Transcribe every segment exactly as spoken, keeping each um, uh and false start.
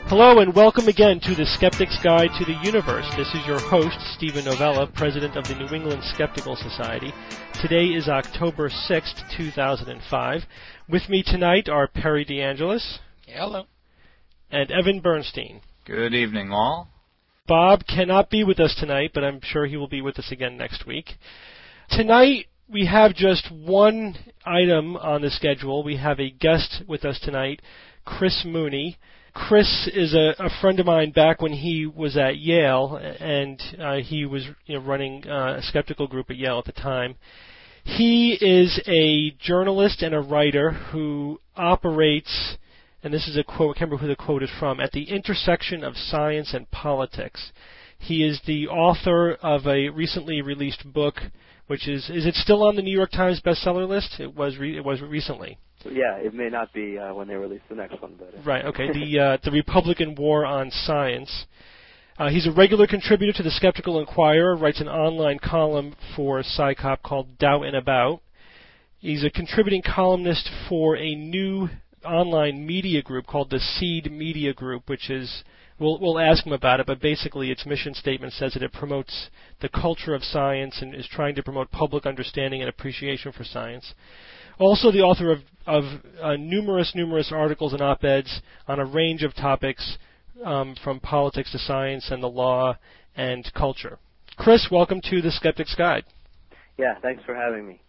Hello and welcome again to the Skeptic's Guide to the Universe. This is your host, Stephen Novella, President of the New England Skeptical Society. Today is October sixth, two thousand five. With me tonight are Perry DeAngelis. Hello. And Evan Bernstein. Good evening, all. Bob cannot be with us tonight, but I'm sure he will be with us again next week. Tonight, we have just one item on the schedule. We have a guest with us tonight, Chris Mooney. Chris is a, a friend of mine back when he was at Yale, and uh, he was you know, running uh, a skeptical group at Yale at the time. He is a journalist and a writer who operates, and this is a quote, I can't remember who the quote is from, at the intersection of science and politics. He is the author of a recently released book, which is, is it still on the New York Times bestseller list? It was re, it was recently. Yeah, it may not be uh, when they release the next one, but uh. Right. Okay. The uh, the Republican War on Science. Uh, he's a regular contributor to the Skeptical Inquirer. Writes an online column for Sci Cop called Doubt and About. He's a contributing columnist for a new online media group called the Seed Media Group, which is we'll we'll ask him about it, but basically its mission statement says that it promotes the culture of science and is trying to promote public understanding and appreciation for science. Also the author of, of uh, numerous, numerous articles and op-eds on a range of topics um, from politics to science and the law and culture. Chris, welcome to the Skeptic's Guide. Yeah, thanks for having me.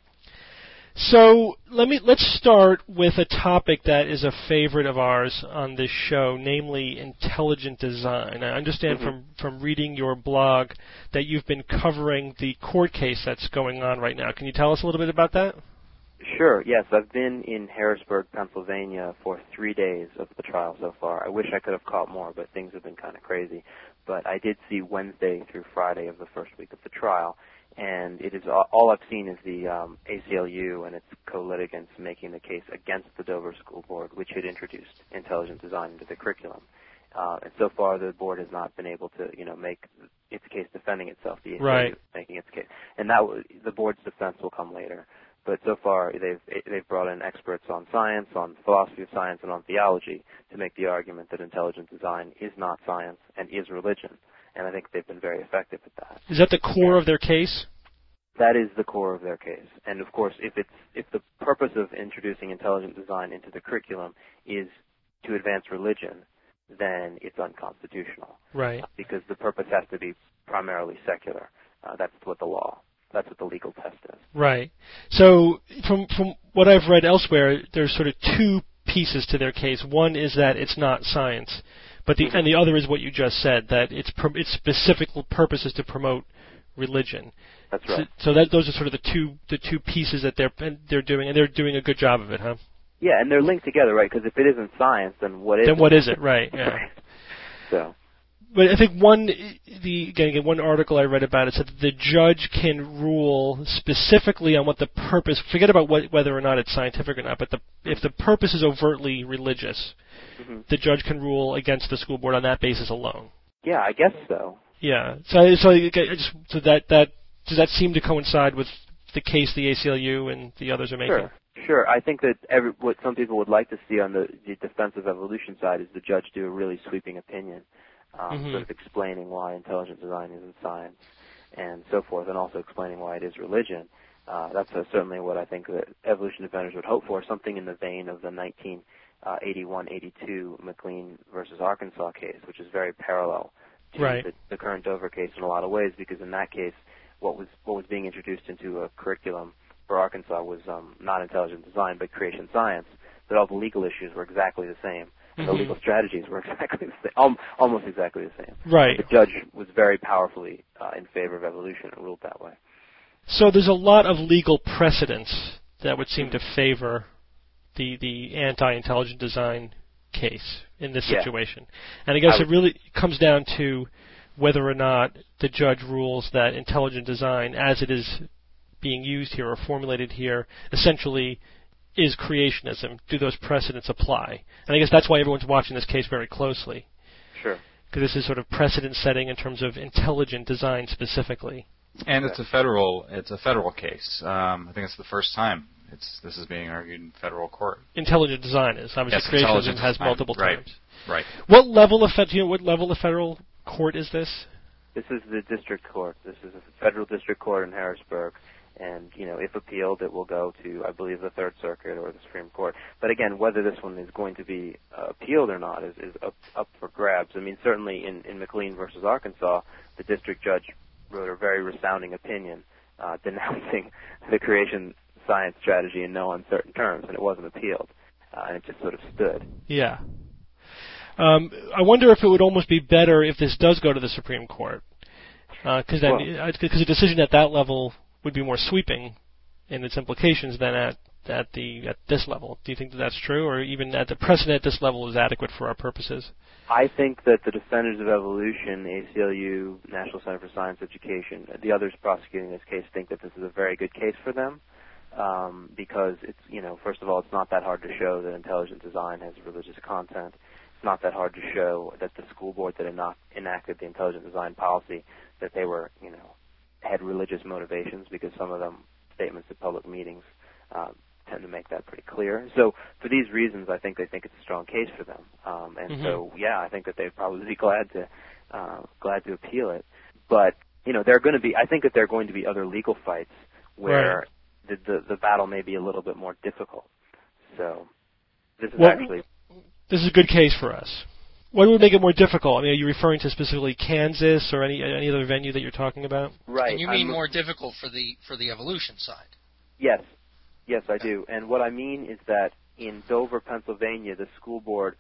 So let me let's start with a topic that is a favorite of ours on this show, namely intelligent design. I understand mm-hmm. from, from reading your blog that you've been covering the court case that's going on right now. Can you tell us a little bit about that? Sure, yes. I've been in Harrisburg, Pennsylvania for three days of the trial so far. I wish I could have caught more, but things have been kind of crazy. But I did see Wednesday through Friday of the first week of the trial, and it is all I've seen is the um, A C L U and its co-litigants making the case against the Dover School Board, which had introduced intelligent design into the curriculum. Uh, and so far, the board has not been able to, you know, make its case defending itself. The A C L U right. is making its case, and that w- the board's defense will come later. But so far, they've they've brought in experts on science, on philosophy of science, and on theology to make the argument that intelligent design is not science and is religion. And I think they've been very effective at that. Is that the core of their case? That is the core of their case. And of course, if it's if the purpose of introducing intelligent design into the curriculum is to advance religion, then it's unconstitutional. Right. Because the purpose has to be primarily secular. Uh, that's what the law. That's what the legal test is. Right. So from from what I've read elsewhere, there's sort of two pieces to their case. One is that it's not science, but the mm-hmm. and the other is what you just said, that its its specific purpose is to promote religion. That's right. So, so that those are sort of the two the two pieces that they're they're doing, and they're doing a good job of it, huh? Yeah, and they're linked together, right? Because if it isn't science, then what is then it? Then what is it? Right. Yeah. Right. So. But I think one, the again, one article I read about it said that the judge can rule specifically on what the purpose. Forget about what, whether or not it's scientific or not. But the, if the purpose is overtly religious, mm-hmm. the judge can rule against the school board on that basis alone. Yeah, I guess so. Yeah. So, so, I just, so that that does that seem to coincide with the case the A C L U and the others are making? Sure. Sure. I think that every, what some people would like to see on the, the defensive evolution side is the judge do a really sweeping opinion. Um, mm-hmm. sort of explaining why intelligent design isn't science and so forth, and also explaining why it is religion. Uh, that's uh, certainly what I think that evolution defenders would hope for, something in the vein of the nineteen eighty-one eighty-two McLean versus Arkansas case, which is very parallel to right. the, the current Dover case in a lot of ways, because in that case, what was what was being introduced into a curriculum for Arkansas was um, not intelligent design, but creation science, but all the legal issues were exactly the same. And the legal strategies were exactly the same, um, almost exactly the same. Right. The judge was very powerfully uh, in favor of evolution and ruled that way. So there's a lot of legal precedents that would seem to favor the the anti-intelligent design case in this yeah. situation. And I guess I it really comes down to whether or not the judge rules that intelligent design, as it is being used here or formulated here, essentially is creationism. Do those precedents apply? And I guess that's why everyone's watching this case very closely. Sure. Because this is sort of precedent setting in terms of intelligent design specifically. And it's a federal it's a federal case. Um, I think it's the first time It's this is being argued in federal court. Intelligent design is obviously yes, creationism has design. multiple right. terms. Right. What level of do you know what level of federal court is this? This is the district court. This is a federal district court in Harrisburg. And, you know, if appealed, it will go to, I believe, the Third Circuit or the Supreme Court. But again, whether this one is going to be uh, appealed or not is, is up, up for grabs. I mean, certainly in, in McLean versus Arkansas, the district judge wrote a very resounding opinion uh, denouncing the creation science strategy in no uncertain terms, and it wasn't appealed. Uh, and it just sort of stood. Yeah. Um, I wonder if it would almost be better if this does go to the Supreme Court, because uh, then because well, a decision at that level would be more sweeping in its implications than at at the at this level. Do you think that that's true, or even at the precedent at this level is adequate for our purposes? I think that the defenders of evolution, A C L U, National Center for Science Education, the others prosecuting this case think that this is a very good case for them um, because it's, you know, first of all, it's not that hard to show that intelligent design has religious content. It's not that hard to show that the school board that enacted the intelligent design policy, that they were, you know, had religious motivations, because some of them statements at public meetings uh, tend to make that pretty clear. So for these reasons, I think they think it's a strong case for them. Um, and mm-hmm. so, yeah, I think that they'd probably be glad to uh, glad to appeal it. But, you know, there are going to be, I think that there are going to be other legal fights where right. the, the the battle may be a little bit more difficult. So this is well, actually this is a good case for us. What would make it more difficult? I mean, are you referring to specifically Kansas or any any other venue that you're talking about? Right. And you mean I'm, more difficult for the for the evolution side? Yes. Yes, I do. And what I mean is that in Dover, Pennsylvania, the school board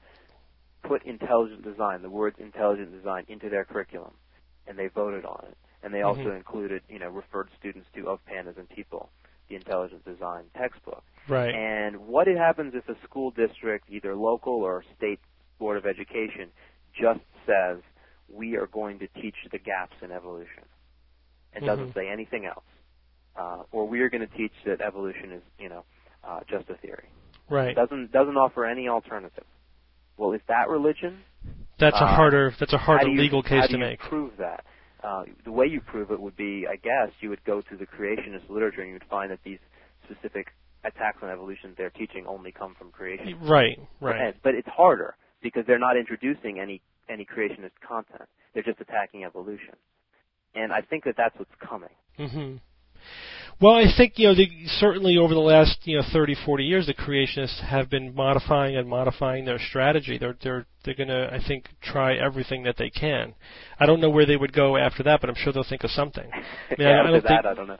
put intelligent design, the words intelligent design, into their curriculum, and they voted on it. And they also mm-hmm. included, you know, referred students to Of Pandas and People, the intelligent design textbook. Right. And what happens if a school district, either local or state Board of Education, just says we are going to teach the gaps in evolution and mm-hmm. doesn't say anything else, uh, or we are going to teach that evolution is, you know, uh, just a theory. Right. Doesn't doesn't offer any alternative. Well, is that religion? That's uh, a harder that's a harder you, legal case how to do you make. Prove that. Uh, the way you prove it would be, I guess, you would go to the creationist literature and you would find that these specific attacks on evolution they're teaching only come from creation. Right. Right. But it's harder, because they're not introducing any, any creationist content. They're just attacking evolution. And I think that that's what's coming. Mm-hmm. Well, I think, you know, the, certainly over the last, you know, thirty, forty years, the creationists have been modifying and modifying their strategy. They're they're they're going to, I think, try everything that they can. I don't know where they would go after that, but I'm sure they'll think of something. I mean, yeah, I, I don't after think, that, I don't know.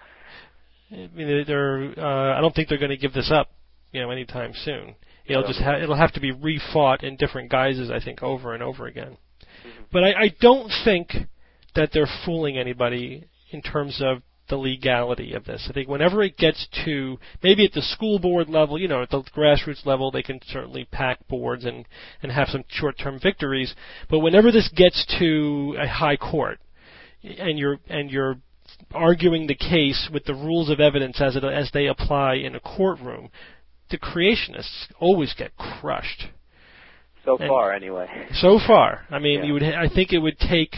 I mean, they're. Uh, I don't think they're going to give this up, you know, anytime soon. It'll just ha- it'll have to be refought in different guises, I think, over and over again. Mm-hmm. But I, I don't think that they're fooling anybody in terms of the legality of this. I think whenever it gets to, maybe at the school board level, you know, at the grassroots level, they can certainly pack boards and, and have some short-term victories. But whenever this gets to a high court, and you're and you're arguing the case with the rules of evidence as it, as they apply in a courtroom, the creationists always get crushed. So and far, anyway. So far, I mean, yeah. you would. I think it would take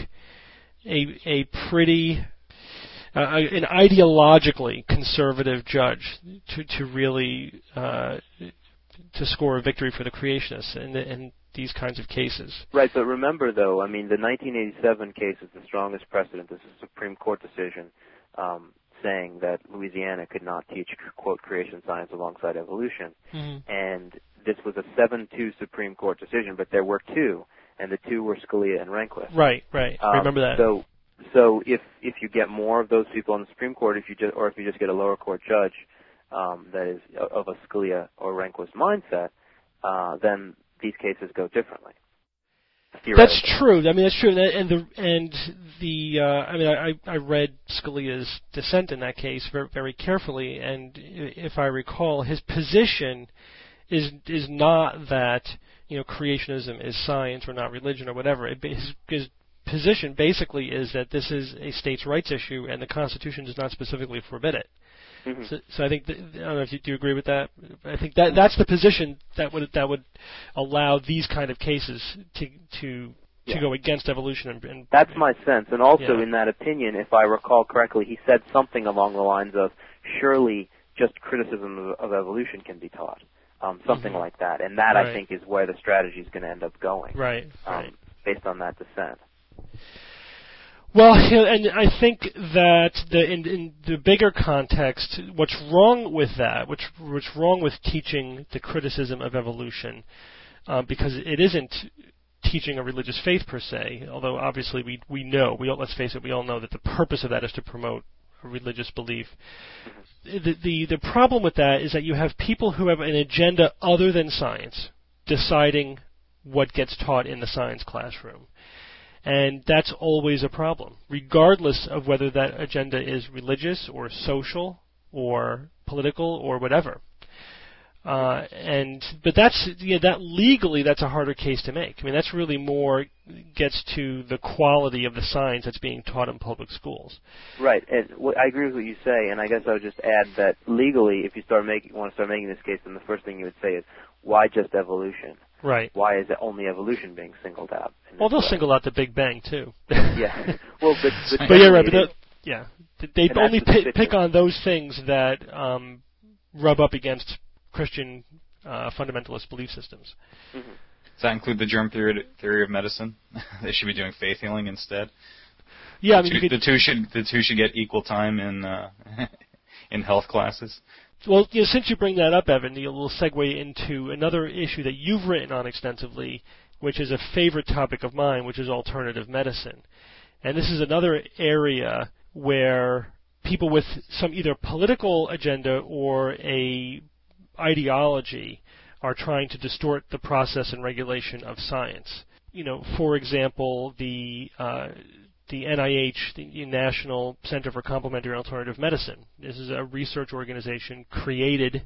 a a pretty uh, an ideologically conservative judge to to really uh, to score a victory for the creationists in, the, in these kinds of cases. Right, but remember, though, I mean, the nineteen eighty-seven case is the strongest precedent. This is a Supreme Court decision. Um, saying that Louisiana could not teach, quote, creation science alongside evolution. Mm-hmm. And this was a seven two Supreme Court decision, but there were two, and the two were Scalia and Rehnquist. Right, right. Um, Remember that. So so if if you get more of those people on the Supreme Court, if you just, or if you just get a lower court judge um, that is of a Scalia or Rehnquist mindset, uh, then these cases go differently. That's true. I mean, that's true. And the and the uh, I mean, I I read Scalia's dissent in that case very very carefully, and if I recall, his position is is not that, you know, creationism is science or not religion or whatever. It, his, his position basically is that this is a states' rights issue, and the Constitution does not specifically forbid it. Mm-hmm. So, so I think that, I don't know if you do agree with that. I think that that's the position that would that would allow these kind of cases to to to yeah. go against evolution. And, and that's my sense. And also yeah. in that opinion, if I recall correctly, he said something along the lines of, surely just criticism of, of evolution can be taught, um, something mm-hmm. like that. And that, right. I think, is where the strategy is going to end up going, right, um, right. based on that dissent. Well, and I think that the in, in the bigger context, what's wrong with that, what's, what's wrong with teaching the criticism of evolution, uh, because it isn't teaching a religious faith per se, although obviously we we know, we all, let's face it, we all know that the purpose of that is to promote a religious belief. The, the the problem with that is that you have people who have an agenda other than science deciding what gets taught in the science classroom. And that's always a problem, regardless of whether that agenda is religious or social or political or whatever. Uh, and but that's yeah, that legally that's a harder case to make. I mean, that's really more gets to the quality of the science that's being taught in public schools. Right, and w- I agree with what you say. And I guess I would just add that legally, if you start making want to start making this case, then the first thing you would say is, why just evolution? Right. Why is it only evolution being singled out? Well, they'll way? single out the Big Bang too. Yeah. Well, but but, but yeah, right. But yeah, they and only the pick, pick on those things that um, rub up against Christian uh, fundamentalist belief systems. Mm-hmm. Does that include the germ theory theory of medicine? They should be doing faith healing instead. Yeah, the I mean, two, you could, the two should the two should get equal time in uh, in health classes. Well, you know, since you bring that up, Evan, we'll segue into another issue that you've written on extensively, which is a favorite topic of mine, which is alternative medicine. And this is another area where people with some either political agenda or a ideology are trying to distort the process and regulation of science. You know, for example, the uh, the N I H, the National Center for Complementary Alternative Medicine. This is a research organization created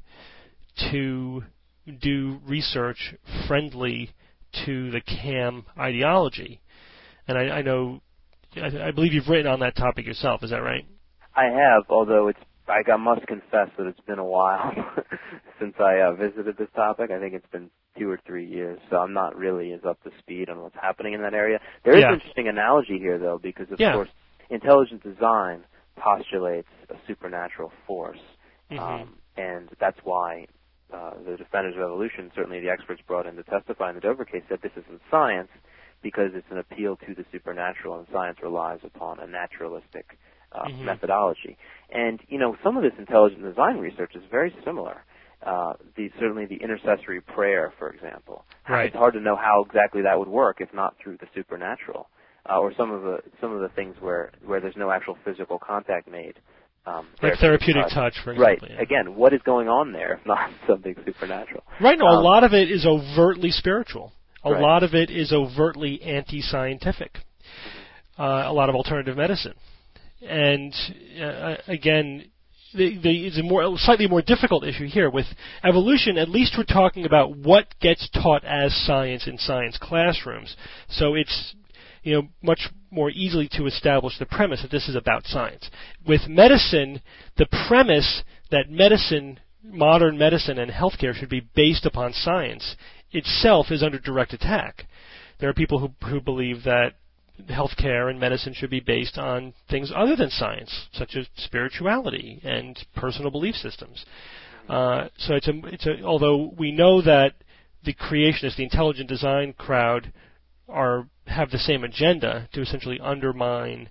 to do research friendly to the C A M ideology. And I, I know, I, I believe you've written on that topic yourself. Is that right? I have, although it's I must confess that it's been a while since I uh, visited this topic. I think it's been two or three years, so I'm not really as up to speed on what's happening in that area. There is yeah. an interesting analogy here, though, because, of yeah. course, intelligent design postulates a supernatural force, mm-hmm. um, and that's why uh, the defenders of evolution, certainly the experts brought in to testify in the Dover case, said this isn't science because it's an appeal to the supernatural, and science relies upon a naturalistic Uh, mm-hmm. methodology. And, you know, some of this intelligent design research is very similar. Uh, the, certainly the intercessory prayer, for example. Right. It's hard to know how exactly that would work if not through the supernatural. Uh, or some of the some of the things where, where there's no actual physical contact made. Um, like therapeutic touch, touch, for right. example. Right. Yeah. Again, what is going on there if not something supernatural? Right. No, um, a lot of it is overtly spiritual. A right. lot of it is overtly anti-scientific. Uh, a lot of alternative medicine. And uh, again, the, the, it's a more a slightly more difficult issue here with evolution. At least we're talking about what gets taught as science in science classrooms. So it's you know much more easily to establish the premise that this is about science. With medicine, the premise that medicine, modern medicine, and healthcare should be based upon science itself is under direct attack. There are people who who believe that healthcare and medicine should be based on things other than science, such as spirituality and personal belief systems. Uh, so it's a, it's a, although we know that the creationists, the intelligent design crowd, are have the same agenda to essentially undermine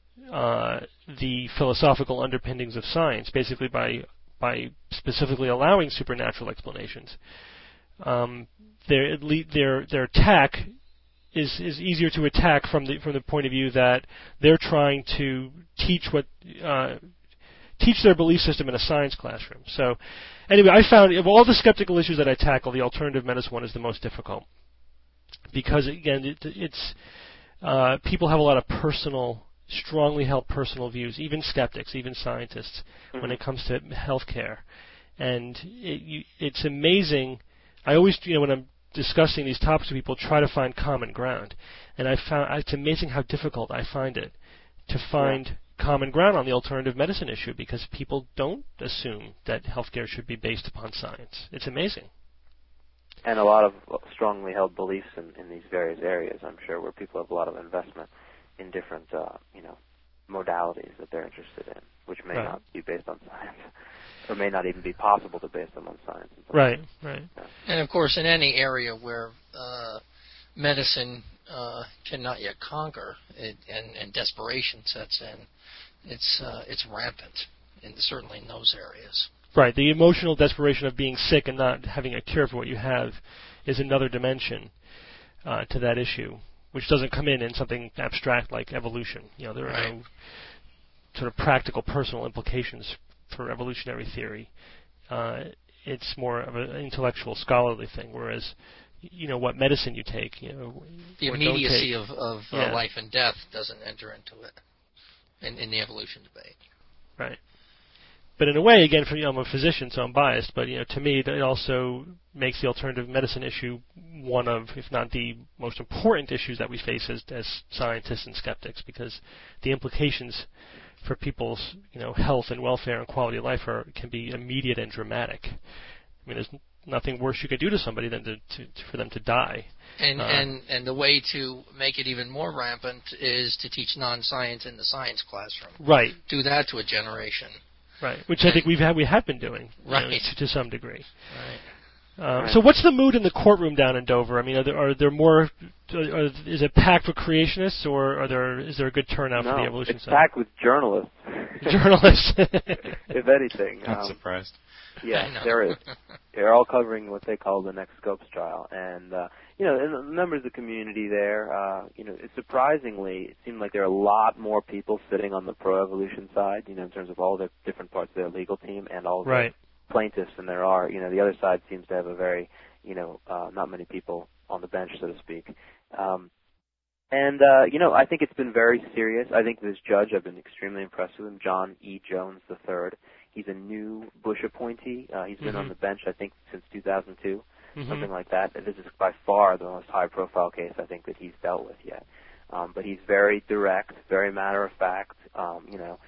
uh, the philosophical underpinnings of science, basically by by specifically allowing supernatural explanations. Um, their their their attack. Is, is easier to attack from the from the point of view that they're trying to teach what uh, teach their belief system in a science classroom. So, anyway, I found of all the skeptical issues that I tackle, the alternative medicine one is the most difficult because again, it, it's uh, people have a lot of personal, strongly held personal views, even skeptics, even scientists, mm-hmm. when it comes to healthcare, and it, you, it's amazing. I always, you know, when I'm discussing these topics with people, try to find common ground, and I found it's amazing how difficult I find it to find yeah. common ground on the alternative medicine issue because people don't assume that healthcare should be based upon science. It's amazing. And a lot of strongly held beliefs in, in these various areas, I'm sure, where people have a lot of investment in different, uh, you know, modalities that they're interested in, which may right. not be based on science. or may not even be possible to base them on science. Right, right. Yeah. And of course, in any area where uh, medicine uh, cannot yet conquer, it, and, and desperation sets in, it's uh, it's rampant, and certainly in those areas. Right. The emotional desperation of being sick and not having a cure for what you have is another dimension uh, to that issue, which doesn't come in in something abstract like evolution. You know, there are Right. no sort of practical, personal implications for evolutionary theory. Uh, it's more of an intellectual, scholarly thing. Whereas, you know, what medicine you take, you know, The or don't immediacy take. of, of Yeah. uh, life and death doesn't enter into it in, in the evolution debate. Right. But in a way, again, for, you know, I'm a physician, so I'm biased. But you know, to me, it also makes the alternative medicine issue one of, if not the most important issues that we face as, as scientists and skeptics, because the implications for people's, you know, health and welfare and quality of life are can be immediate and dramatic. I mean, there's nothing worse you could do to somebody than to, to, to for them to die. And, Uh, and and the way to make it even more rampant is to teach non-science in the science classroom. Right. Do that to a generation. Right. Which I think we've had we have been doing, you know, Right. to, to some degree. Right. Um, Right. So what's the mood in the courtroom down in Dover? I mean, are there, are there more? Are, is it packed with creationists, or are there is there a good turnout No, for the evolution it's side? packed with journalists. Journalists. If anything. Not Um, surprised. I yeah, know. there is. They're all covering what they call the next Scopes trial. And, uh, you know, and the members of the community there, uh, you know, surprisingly, it seemed like there are a lot more people sitting on the pro-evolution side, you know, in terms of all the different parts of their legal team and all Right. the plaintiffs than there are. You know, the other side seems to have a very, you know, uh, not many people on the bench, so to speak. Um, and, uh, you know, I think it's been very serious. I think this judge, I've been extremely impressed with him, John E. Jones the third. He's a new Bush appointee. Uh, he's been Mhm. on the bench, I think, since two thousand two, Mhm. something like that. This is by far the most high-profile case I think that he's dealt with yet. Um, but he's very direct, very matter-of-fact. Um, you know,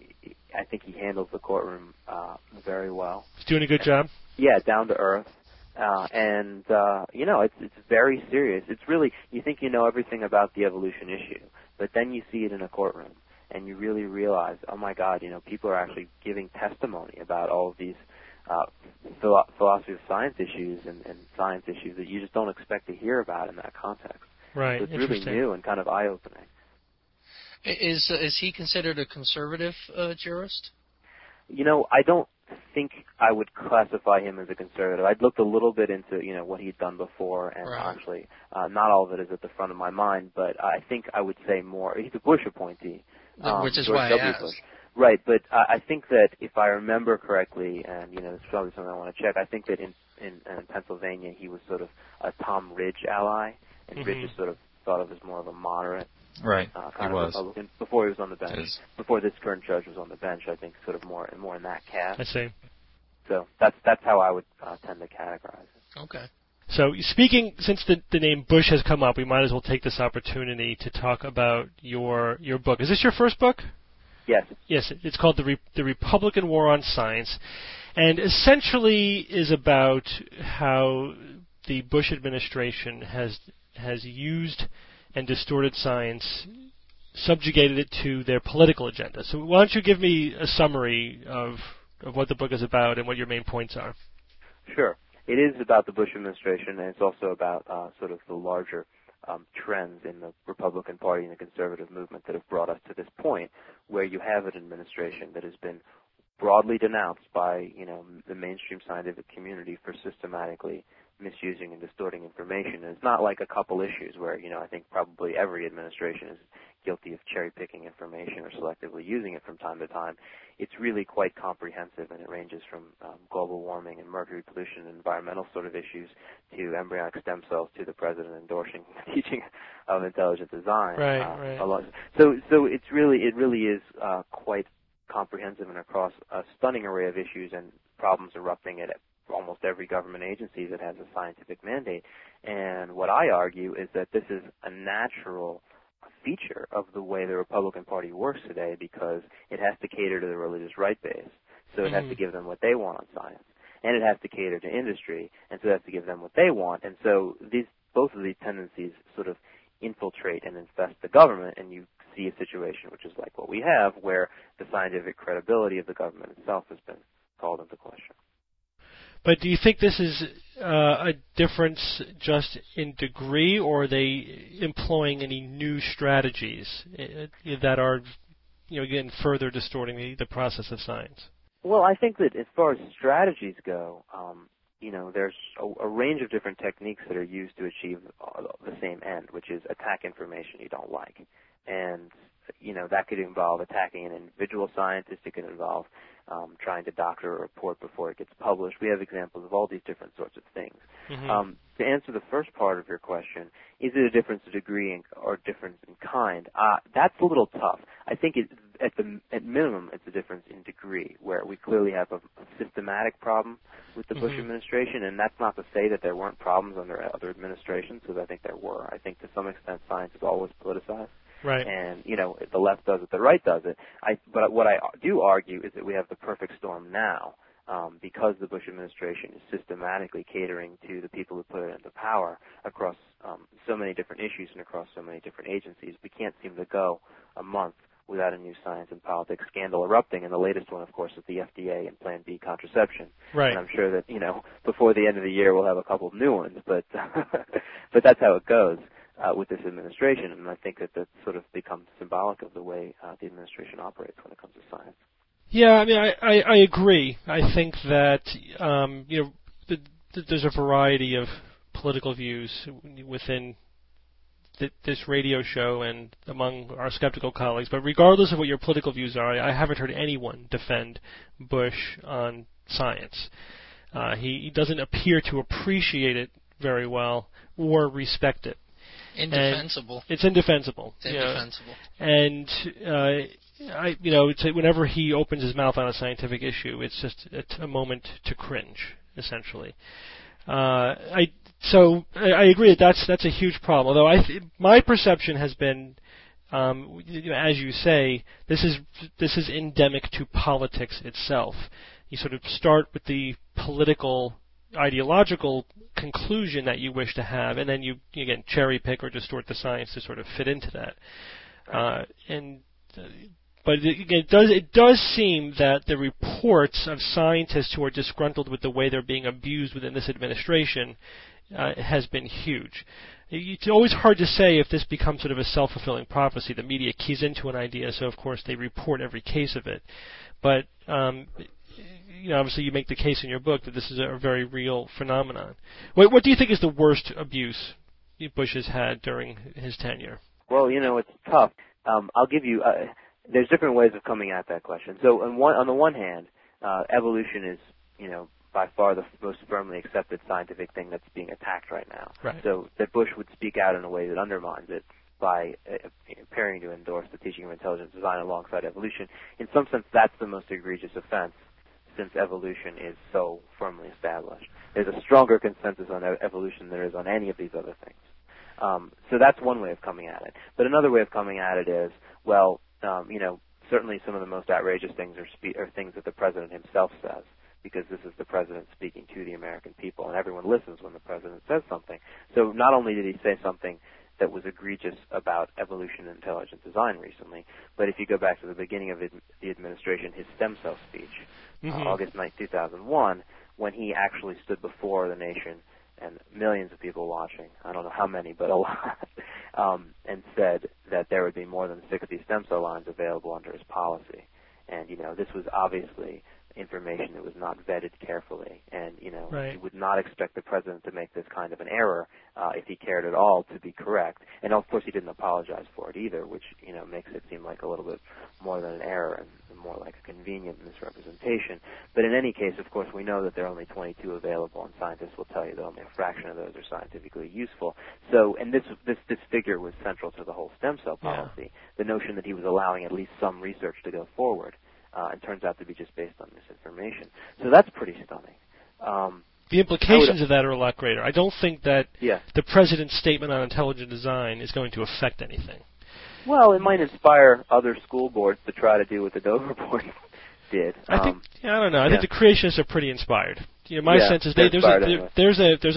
I think he handles the courtroom uh, very well. He's doing a good job. Yeah, down to earth. Uh, and, uh, you know, it's it's very serious. It's really, you think you know everything about the evolution issue, but then you see it in a courtroom, and you really realize, oh my God, you know, people are actually giving testimony about all of these uh, philo- philosophy of science issues and, and science issues that you just don't expect to hear about in that context. Right. So it's really Interesting. new and kind of eye-opening. Is uh, is he considered a conservative uh, jurist? You know, I don't think I would classify him as a conservative. I'd looked a little bit into, you know, what he'd done before, and Right. actually, uh, not all of it is at the front of my mind, but I think I would say more, he's a Bush appointee. Um, Which is George why I W. asked. Bush. Right, but I, I think that if I remember correctly, and, you know, it's probably something I want to check, I think that in, in, in Pennsylvania he was sort of a Tom Ridge ally, and Mhm. Ridge is sort of thought of as more of a moderate Right. uh, He kind of was. Republican before he was on the bench. Is. Before this current judge was on the bench, I think sort of more more in that cast. I see. So that's that's how I would uh, tend to categorize it. Okay. So speaking, since the, the name Bush has come up, we might as well take this opportunity to talk about your your book. Is this your first book? Yes. Yes, it's called the Re- the Republican War on Science, and essentially is about how the Bush administration has has used and distorted science, subjugated it to their political agenda. So why don't you give me a summary of of what the book is about and what your main points are? Sure. It is about the Bush administration, and it's also about uh, sort of the larger um, trends in the Republican Party and the conservative movement that have brought us to this point, where you have an administration that has been broadly denounced by, you know, the mainstream scientific community for systematically misusing and distorting information. And it's not like a couple issues where, you know, I think probably every administration is guilty of cherry-picking information or selectively using it from time to time. It's really quite comprehensive, and it ranges from um, global warming and mercury pollution and environmental sort of issues to embryonic stem cells to the president endorsing the teaching of intelligent design. Right, uh, right. a lot. So, so it's really, it really is uh, quite comprehensive and across a stunning array of issues and problems erupting at almost every government agency that has a scientific mandate. And what I argue is that this is a natural feature of the way the Republican Party works today, because it has to cater to the religious right base. So it has to Mhm. give them what they want on science. And it has to cater to industry, and so it has to give them what they want. And so these, both of these tendencies sort of infiltrate and infest the government, and you see a situation which is like what we have, where the scientific credibility of the government itself has been called into question. But do you think this is uh, a difference just in degree, or are they employing any new strategies uh, that are, you know, again, further distorting the, the process of science? Well, I think that as far as strategies go, um, you know, there's a, a range of different techniques that are used to achieve uh, the same end, which is attack information you don't like. And, you know, that could involve attacking an individual scientist. It could involve um, trying to doctor a report before it gets published. We have examples of all these different sorts of things. Mm-hmm. Um, to answer the first part of your question, is it a difference of degree in, or difference in kind? Uh, that's a little tough. I think it, at the at minimum, it's a difference in degree, where we clearly have a, a systematic problem with the mm-hmm. Bush administration, and that's not to say that there weren't problems under other administrations, because I think there were. I think to some extent science is always politicized. Right. And, you know, the left does it, the right does it. I, but what I do argue is that we have the perfect storm now, um, because the Bush administration is systematically catering to the people who put it into power across um, so many different issues and across so many different agencies. We can't seem to go a month without a new science and politics scandal erupting, and the latest one, of course, is the F D A and Plan B contraception. Right. And I'm sure that, you know, before the end of the year we'll have a couple of new ones, but but that's how it goes. Uh, with this administration, and I think that that sort of becomes symbolic of the way uh, the administration operates when it comes to science. Yeah, I mean, I, I, I agree. I think that um, you know the, the, there's a variety of political views within th- this radio show and among our skeptical colleagues. But regardless of what your political views are, I, I haven't heard anyone defend Bush on science. Uh, he, he doesn't appear to appreciate it very well or respect it. Indefensible. And it's indefensible. It's indefensible. You know, and uh, I, you know, it's, whenever he opens his mouth on a scientific issue, it's just it's a moment to cringe, essentially. Uh, I so I, I agree that that's that's a huge problem. Although I, th- my perception has been, um, you know, as you say, this is this is endemic to politics itself. You sort of start with the political, ideological conclusion that you wish to have, and then you, you again cherry pick or distort the science to sort of fit into that. Uh, and uh, but it, it does it does seem that the reports of scientists who are disgruntled with the way they're being abused within this administration uh, has been huge. It's always hard to say if this becomes sort of a self-fulfilling prophecy. The media keys into an idea, so of course they report every case of it. But um, you know, obviously you make the case in your book that this is a very real phenomenon. What, what do you think is the worst abuse Bush has had during his tenure? Well, you know, it's tough. Um, I'll give you, uh, there's different ways of coming at that question. So on, one, on the one hand, uh, evolution is, you know, by far the most firmly accepted scientific thing that's being attacked right now. Right. So that Bush would speak out in a way that undermines it by uh, appearing to endorse the teaching of intelligent design alongside evolution. In some sense, that's the most egregious offense, since evolution is so firmly established. There's a stronger consensus on evolution than there is on any of these other things. Um, so that's one way of coming at it. But another way of coming at it is, well, um, you know, certainly some of the most outrageous things are, spe- are things that the president himself says, because this is the president speaking to the American people, and everyone listens when the president says something. So not only did he say something that was egregious about evolution and intelligent design recently, but if you go back to the beginning of the administration, his stem cell speech, mm-hmm. uh, August ninth, two thousand one, when he actually stood before the nation and millions of people watching, I don't know how many, but a lot, um, and said that there would be more than sixty stem cell lines available under his policy. And, you know, this was obviously information that was not vetted carefully, and, you know, right. you would not expect the president to make this kind of an error uh, if he cared at all to be correct. And of course he didn't apologize for it either, which, you know, makes it seem like a little bit more than an error and more like a convenient misrepresentation. But in any case, of course, we know that there are only twenty-two available, and scientists will tell you that only a fraction of those are scientifically useful. So, and this this this figure was central to the whole stem cell policy, yeah. the notion that he was allowing at least some research to go forward. Uh, and turns out to be just based on misinformation. So that's pretty stunning. Um, the implications of that are a lot greater. I don't think that yeah. the president's statement on intelligent design is going to affect anything. Well, it might inspire other school boards to try to do what the Dover report did. I think. Um, Yeah, I don't know. I yeah. think the creationists are pretty inspired. You know, my yeah, sense is they, there's a there, anyway. there's a there's a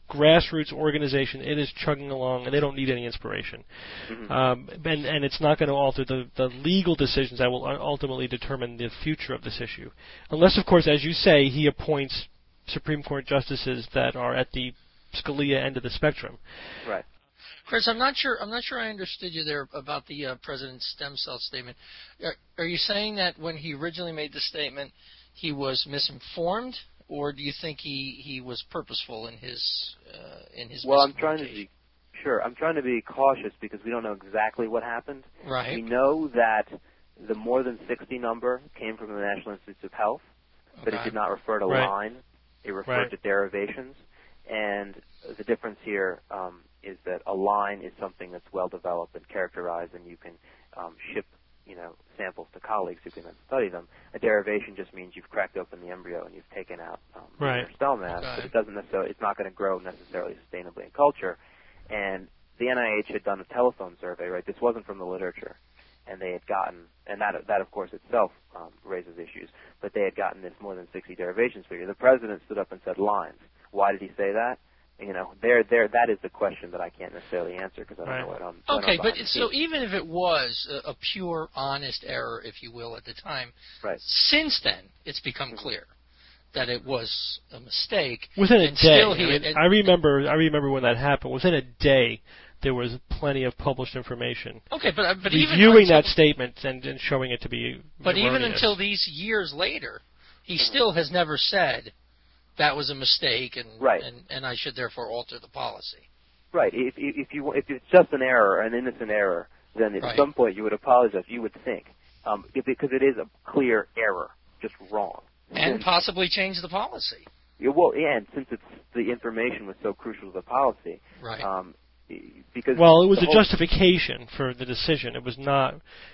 grassroots organization. It is chugging along, and they don't need any inspiration. Mm-hmm. Um, and, and it's not going to alter the, the legal decisions that will ultimately determine the future of this issue. Unless, of course, as you say, he appoints Supreme Court justices that are at the Scalia end of the spectrum. Right. Chris, I'm not sure. I'm not sure I understood you there about the uh, president's stem cell statement. Are, are you saying that when he originally made the statement, he was misinformed, or do you think he, he was purposeful in his uh, in his? Well, I'm trying to be sure. I'm trying to be cautious because we don't know exactly what happened. Right. We know that the more than sixty number came from the National Institutes of Health, but Okay. it did not refer to Right. line. It referred Right. to derivations, and the difference here um, is that a line is something that's well developed and characterized, and you can um, ship, you know, samples to colleagues who can then study them. A derivation just means you've cracked open the embryo and you've taken out um, Right. your cell mass, Okay. but it doesn't necessarily. It's not going to grow necessarily sustainably in culture. And the N I H had done a telephone survey, right? This wasn't from the literature, and they had gotten, and that that of course itself um, raises issues. But they had gotten this more than sixty derivations figure. The president stood up and said lines. Why did he say that? You know, there, there. That is the question that I can't necessarily answer because I don't Right. know what I'm. what Okay, I'm but behind the so scenes. even if it was a, a pure, honest error, if you will, at the time, Right. since then it's become Mhm. clear that it was a mistake. Within a and day. Still I, he, mean, and- I remember. I remember when that happened. Within a day, there was plenty of published information okay, but but even reviewing until, that statement and, and showing it to be. But even erroneous. until these years later, he Mhm. still has never said that was a mistake, and Right. and, and I should therefore alter the policy. Right. If if if you if it's just an error, an innocent error, then at Right. some point you would apologize. You would think, um, if- because it is a clear error, just wrong. And Since- possibly change the policy. yeah, well, and since it's the information was so crucial to the policy, Right. um, because Well, it was the a whole- justification for the decision. It was not.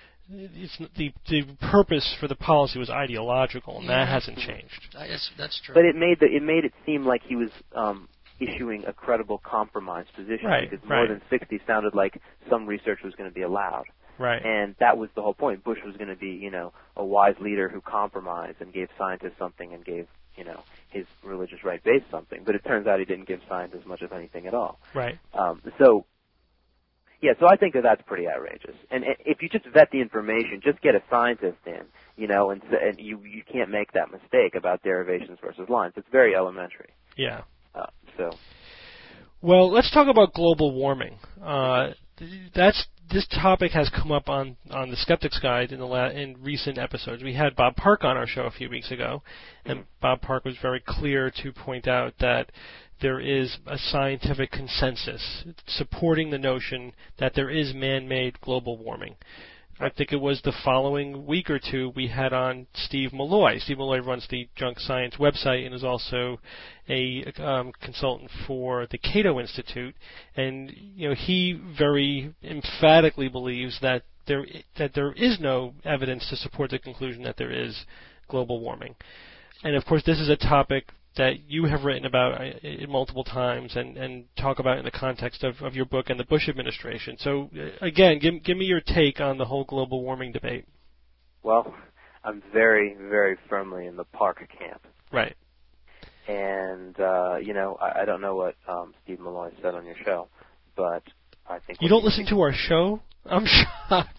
It's the the purpose for the policy was ideological, and Yeah. that hasn't changed. I guess that's true. But it made the it made it seem like he was um, issuing a credible compromise position Right, because more right. than sixty sounded like some research was going to be allowed. Right. And that was the whole point. Bush was going to be, you know, a wise leader who compromised and gave scientists something and gave, you know, his religious right base something. But it turns out he didn't give scientists much of anything at all. Right. Um, so, yeah, so I think that that's pretty outrageous. And uh, if you just vet the information, just get a scientist in, you know, and, s- and you you can't make that mistake about derivations versus lines. It's very elementary. Yeah. Uh, so, Well, let's talk about global warming. Uh, th- that's this topic has come up on, on the Skeptics Guide in the la- in recent episodes. We had Bob Park on our show a few weeks ago, and Bob Park was very clear to point out that there is a scientific consensus supporting the notion that there is man-made global warming. I think it was the following week or two we had on Steve Malloy. Steve Malloy runs the Junk Science website and is also a um, consultant for the Cato Institute. And you know, he very emphatically believes that there that there is no evidence to support the conclusion that there is global warming. And of course, this is a topic that you have written about uh, multiple times and, and talk about in the context of, of your book and the Bush administration. So, uh, again, give, give me your take on the whole global warming debate. well, I'm very, very firmly in the Park camp. Right. And, uh, you know, I, I don't know what um, Steve Malloy said on your show, but I think... You don't listen to our show? I'm shocked.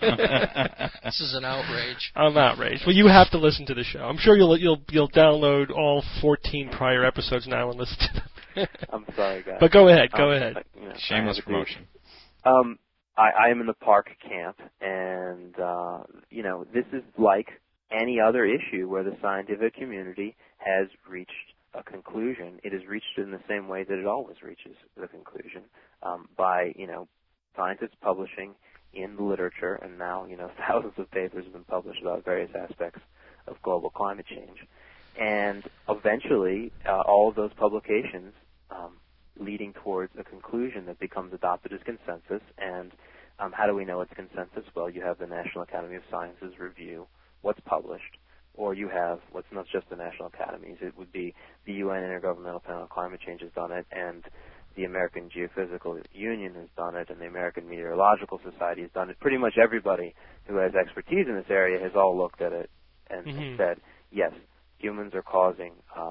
This is an outrage. I'm outraged. Well, you have to listen to the show. I'm sure you'll you'll you'll download all fourteen prior episodes now and listen to them. I'm sorry, guys. But go ahead, go Um, ahead. I- you know, I Shameless have to- promotion. Um, I, I am in the Park camp, and, uh, you know, this is like any other issue where the scientific community has reached a conclusion. It has reached it in the same way that it always reaches the conclusion, um, by, you know, scientists publishing in the literature, and now, you know, thousands of papers have been published about various aspects of global climate change. And eventually, uh, all of those publications um, leading towards a conclusion that becomes adopted as consensus. And um, how do we know it's consensus? Well, you have the National Academy of Sciences review what's published, or you have what's not just the National Academies. It would be the U N Intergovernmental Panel on Climate Change has done it, and the American Geophysical Union has done it, and the American Meteorological Society has done it. Pretty much everybody who has expertise in this area has all looked at it and, Mhm. and said, yes, humans are causing uh,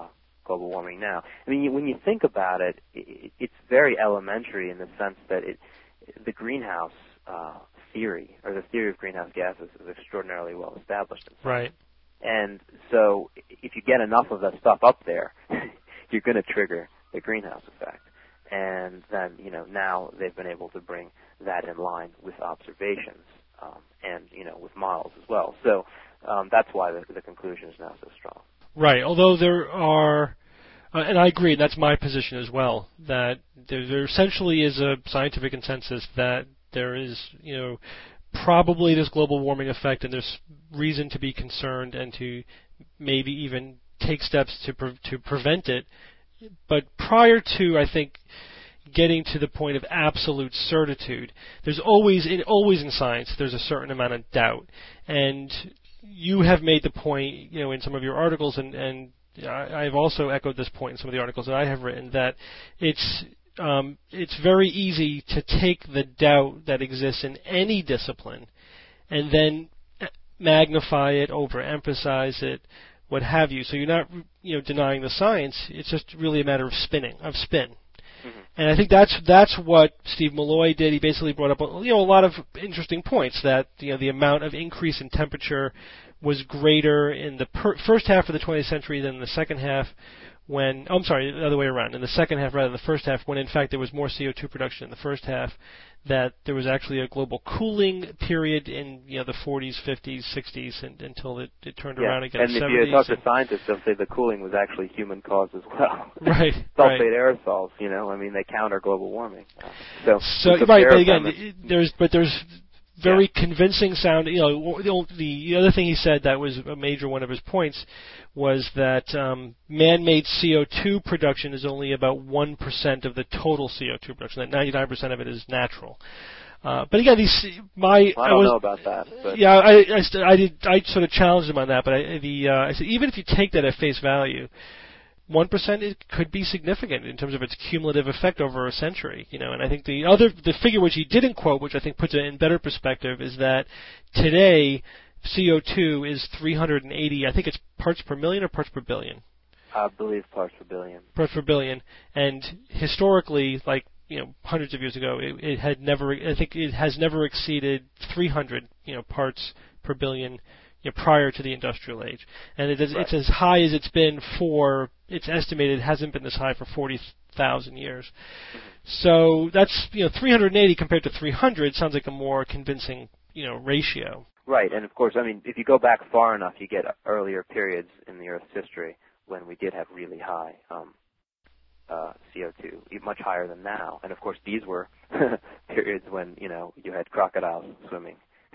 global warming now. I mean, you, when you think about it, it, it's very elementary in the sense that it, the greenhouse uh, theory, or the theory of greenhouse gases, is extraordinarily well established. In Right. And so if you get enough of that stuff up there, you're going to trigger the greenhouse effect. And then, you know, now they've been able to bring that in line with observations um, and, you know, with models as well. So um, that's why the, the conclusion is now so strong. Right. Although there are, uh, and I agree, that's my position as well, that there, there essentially is a scientific consensus that there is, you know, probably this global warming effect, and there's reason to be concerned and to maybe even take steps to pre- to prevent it. But prior to, I think, getting to the point of absolute certitude, there's always, it, always in science, there's a certain amount of doubt. And you have made the point, you know, in some of your articles, and, and I, I've also echoed this point in some of the articles that I have written, that it's um, it's very easy to take the doubt that exists in any discipline and then magnify it, overemphasize it, what have you. So you're not, you know, denying the science. It's just really a matter of spinning, of spin. Mm-hmm. And I think that's that's what Steve Malloy did. He basically brought up, you know, a lot of interesting points, that, you know, the amount of increase in temperature was greater in the per- first half of the twentieth century than the second half, when, oh, I'm sorry, the other way around, in the second half rather than the first half, when in fact there was more C O two production in the first half, that there was actually a global cooling period in, you know, the forties, fifties, sixties, and, until it, it turned yeah. around again in the seventies. seventies. And if you talk to scientists, they'll say the cooling was actually human caused as well. Right. Sulfate right. aerosols, you know, I mean, they counter global warming. So, so right, but again, it, there's but there's very yeah. convincing sound. You know, the, the other thing he said that was a major one of his points was that um, man-made C O two production is only about one percent of the total C O two production. That ninety-nine percent of it is natural. Uh, but again, these my well, I don't I was, know about that. But. Yeah, I, I, st- I did. I sort of challenged him on that. But I, the uh, I said, even if you take that at face value, one percent it could be significant in terms of its cumulative effect over a century. You know, and I think the other the figure which he didn't quote, which I think puts it in better perspective, is that today C O two is three hundred eighty. I think it's parts per million or parts per billion. I believe parts per billion. Parts per billion, and historically, like, you know, hundreds of years ago, it, it had never. I think it has never exceeded three hundred, you know, parts per billion, you know, prior to the industrial age, and it is, right. it's as high as it's been for. It's estimated it hasn't been this high for forty thousand years. Mm-hmm. So that's, you know, three hundred eighty compared to three hundred sounds like a more convincing, you know, ratio. Right, and of course, I mean, if you go back far enough, you get earlier periods in the Earth's history when we did have really high um, uh, C O two, much higher than now. And of course, these were periods when, you know, you had crocodiles swimming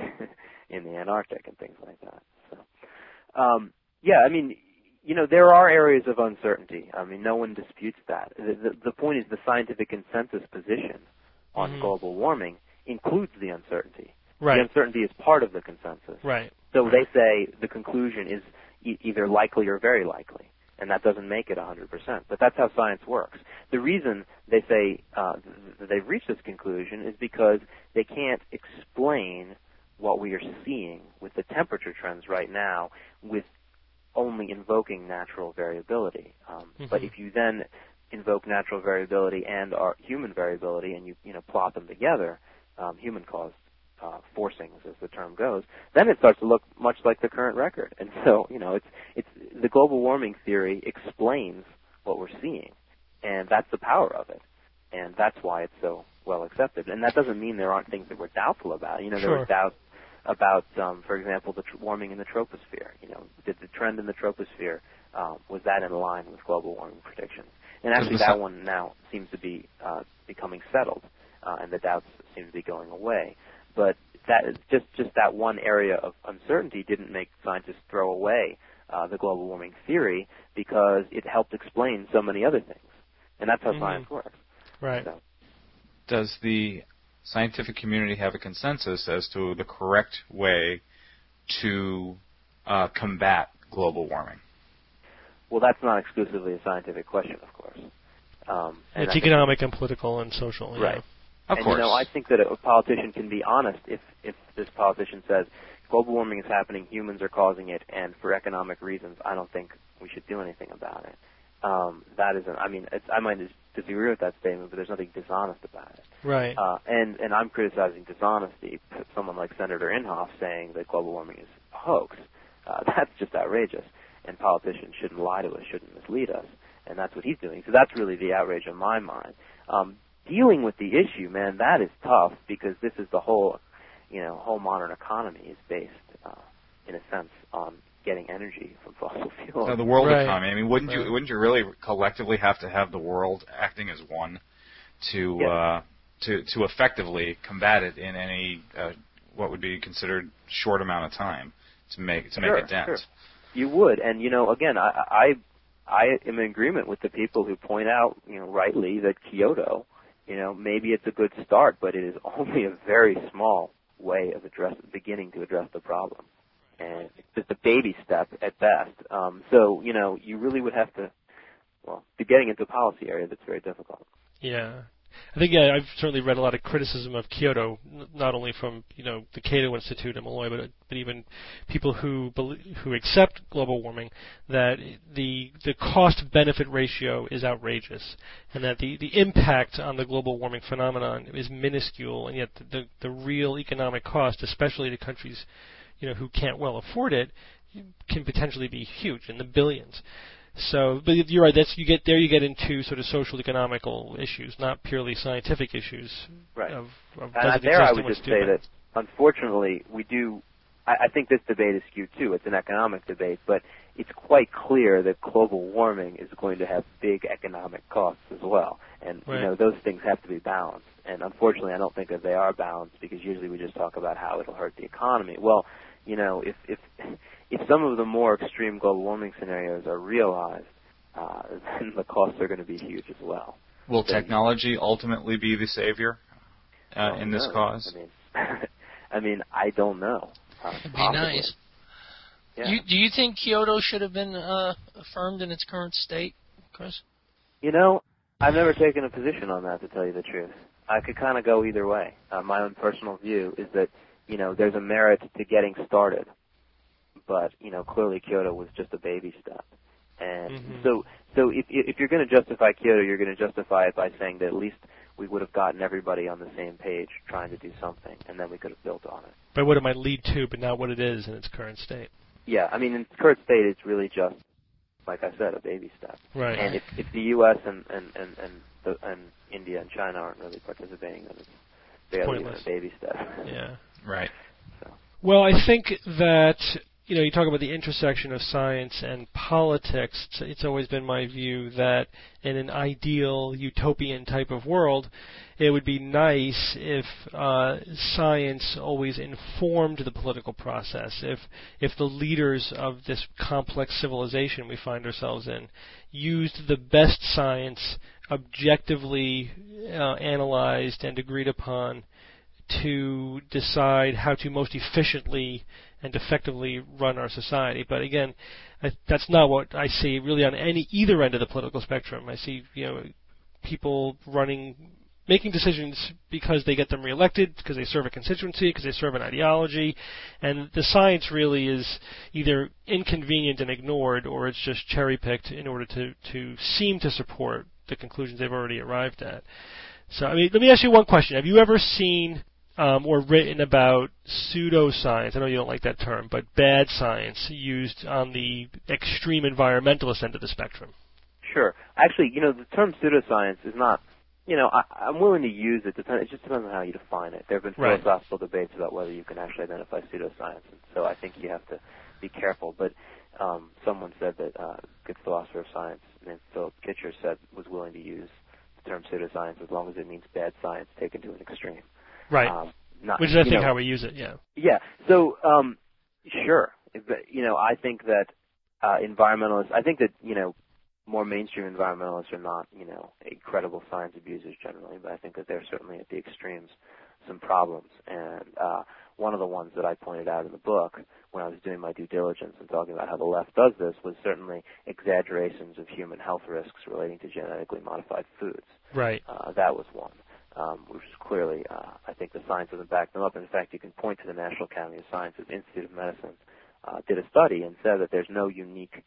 in the Antarctic and things like that. So, um, yeah, I mean, you know, there are areas of uncertainty. I mean, no one disputes that. The, the, the point is the scientific consensus position on mm-hmm. global warming includes the uncertainty. Right. The uncertainty is part of the consensus. Right. So right. they say the conclusion is e- either likely or very likely, and that doesn't make it one hundred percent. But that's how science works. The reason they say uh, th- they've reached this conclusion is because they can't explain what we are seeing with the temperature trends right now with only invoking natural variability. Um, mm-hmm. But if you then invoke natural variability and our human variability, and you you know plot them together, um, human-caused Uh, forcings, as the term goes, then it starts to look much like the current record. And so, you know, it's it's the global warming theory explains what we're seeing, and that's the power of it, and that's why it's so well accepted. And that doesn't mean there aren't things that we're doubtful about. You know, there sure. was doubt about, um, for example, the tr- warming in the troposphere. You know, did the trend in the troposphere um, was that in line with global warming predictions? And actually, that one now seems to be uh, becoming settled, uh, and the doubts seem to be going away. But that is just, just that one area of uncertainty didn't make scientists throw away uh, the global warming theory, because it helped explain so many other things. And that's how mm-hmm. science works. Right. So. Does the scientific community have a consensus as to the correct way to uh, combat global warming? Well, that's not exclusively a scientific question, of course. Um, it's economic and political and social. Right. Yeah. Of and, course. you know, I think that a politician can be honest if, if this politician says, global warming is happening, humans are causing it, and for economic reasons, I don't think we should do anything about it. um, that isn't. I mean, it's, I might disagree with that statement, but there's nothing dishonest about it. Right. Uh, and and I'm criticizing dishonesty. Someone like Senator Inhofe saying that global warming is a hoax. Uh, that's just outrageous. And politicians shouldn't lie to us, shouldn't mislead us. And that's what he's doing. So that's really the outrage in my mind. Um, dealing with the issue, man, that is tough because this is the whole, you know, whole modern economy is based, uh, in a sense, on getting energy from fossil fuels. No, the world Right. economy. I mean, wouldn't Right. you wouldn't you really collectively have to have the world acting as one to Yeah. uh, to to effectively combat it in any uh, what would be considered short amount of time to make to Sure, make a dent? Sure. You would, and you know, again, I, I I am in agreement with the people who point out, you know, rightly that Kyoto, you know, maybe it's a good start, but it is only a very small way of address beginning to address the problem, and it's just a baby step at best. Um, so, you know, you really would have to, well, be getting into a policy area that's very difficult. Yeah. I think yeah, I've certainly read a lot of criticism of Kyoto, n- not only from you know the Cato Institute in Malloy, but but even people who belie- who accept global warming, that the the cost-benefit ratio is outrageous, and that the, the impact on the global warming phenomenon is minuscule, and yet the, the the real economic cost, especially to countries you know who can't well afford it, can potentially be huge in the billions. So, but you're right. That's you get there. You get into sort of social, economical issues, not purely scientific issues. Right. Of, of And does I- it there, exist I and would what's just say doing it. that, unfortunately, we do. I, I think this debate is skewed too. It's an economic debate, but it's quite clear that global warming is going to have big economic costs as well, and Right. you know those things have to be balanced. And unfortunately, I don't think that they are balanced because usually we just talk about how it'll hurt the economy. Well, you know, if if if some of the more extreme global warming scenarios are realized, uh, then the costs are going to be huge as well. Will So- technology ultimately be the savior uh, Well, in this no. cause? I mean, I mean, I don't know. Uh, It'd be possibly. nice. Yeah. You, do you think Kyoto should have been uh, affirmed in its current state, Chris? You know, I've never taken a position on that, to tell you the truth. I could kind of go either way. Uh, my own personal view is that, you know, there's a merit to getting started, but, you know, clearly Kyoto was just a baby step. And Mhm. so, so if if you're going to justify Kyoto, you're going to justify it by saying that at least we would have gotten everybody on the same page trying to do something, and then we could have built on it. By what it might lead to, but not what it is in its current state. Yeah, I mean, in its current state, it's really just, like I said, a baby step. Right. And if, if the U S and and and and, the, and India and China aren't really participating, then it's barely even Pointless. a baby step. Yeah. Right. So. Well, I think that, you know, you talk about the intersection of science and politics. It's, it's always been my view that in an ideal utopian type of world, it would be nice if uh, science always informed the political process. If if the leaders of this complex civilization we find ourselves in used the best science, objectively uh, analyzed and agreed upon, to decide how to most efficiently and effectively run our society. But again, I, that's not what I see really on any either end of the political spectrum. I see, you know, people running, making decisions because they get them reelected, because they serve a constituency, because they serve an ideology, and the science really is either inconvenient and ignored, or it's just cherry-picked in order to, to seem to support the conclusions they've already arrived at. So, I mean, let me ask you one question. Have you ever seen um, or written about pseudoscience? I know you don't like that term, but bad science used on the extreme environmentalist end of the spectrum. Sure. Actually, you know, the term pseudoscience is not, you know, I, I'm willing to use it. Depend, it just depends on how you define it. There have been Right. philosophical debates about whether you can actually identify pseudoscience, and so I think you have to be careful. But um, someone said that uh, a good philosopher of science named Philip Kitcher said was willing to use the term pseudoscience as long as it means bad science taken to an extreme. Right. Um, not, Which is, I you think, know, how we use it, yeah. Yeah. So, um, sure. But, you know, I think that uh, environmentalists, I think that, you know, more mainstream environmentalists are not, you know, incredible science abusers generally, but I think that they're certainly at the extremes some problems. And uh, one of the ones that I pointed out in the book when I was doing my due diligence and talking about how the left does this was certainly exaggerations of human health risks relating to genetically modified foods. Right. Uh, that was one. Um, which is clearly, uh, I think the science doesn't back them up. In fact, you can point to the National Academy of Sciences Institute of Medicine uh, did a study and said that there's no unique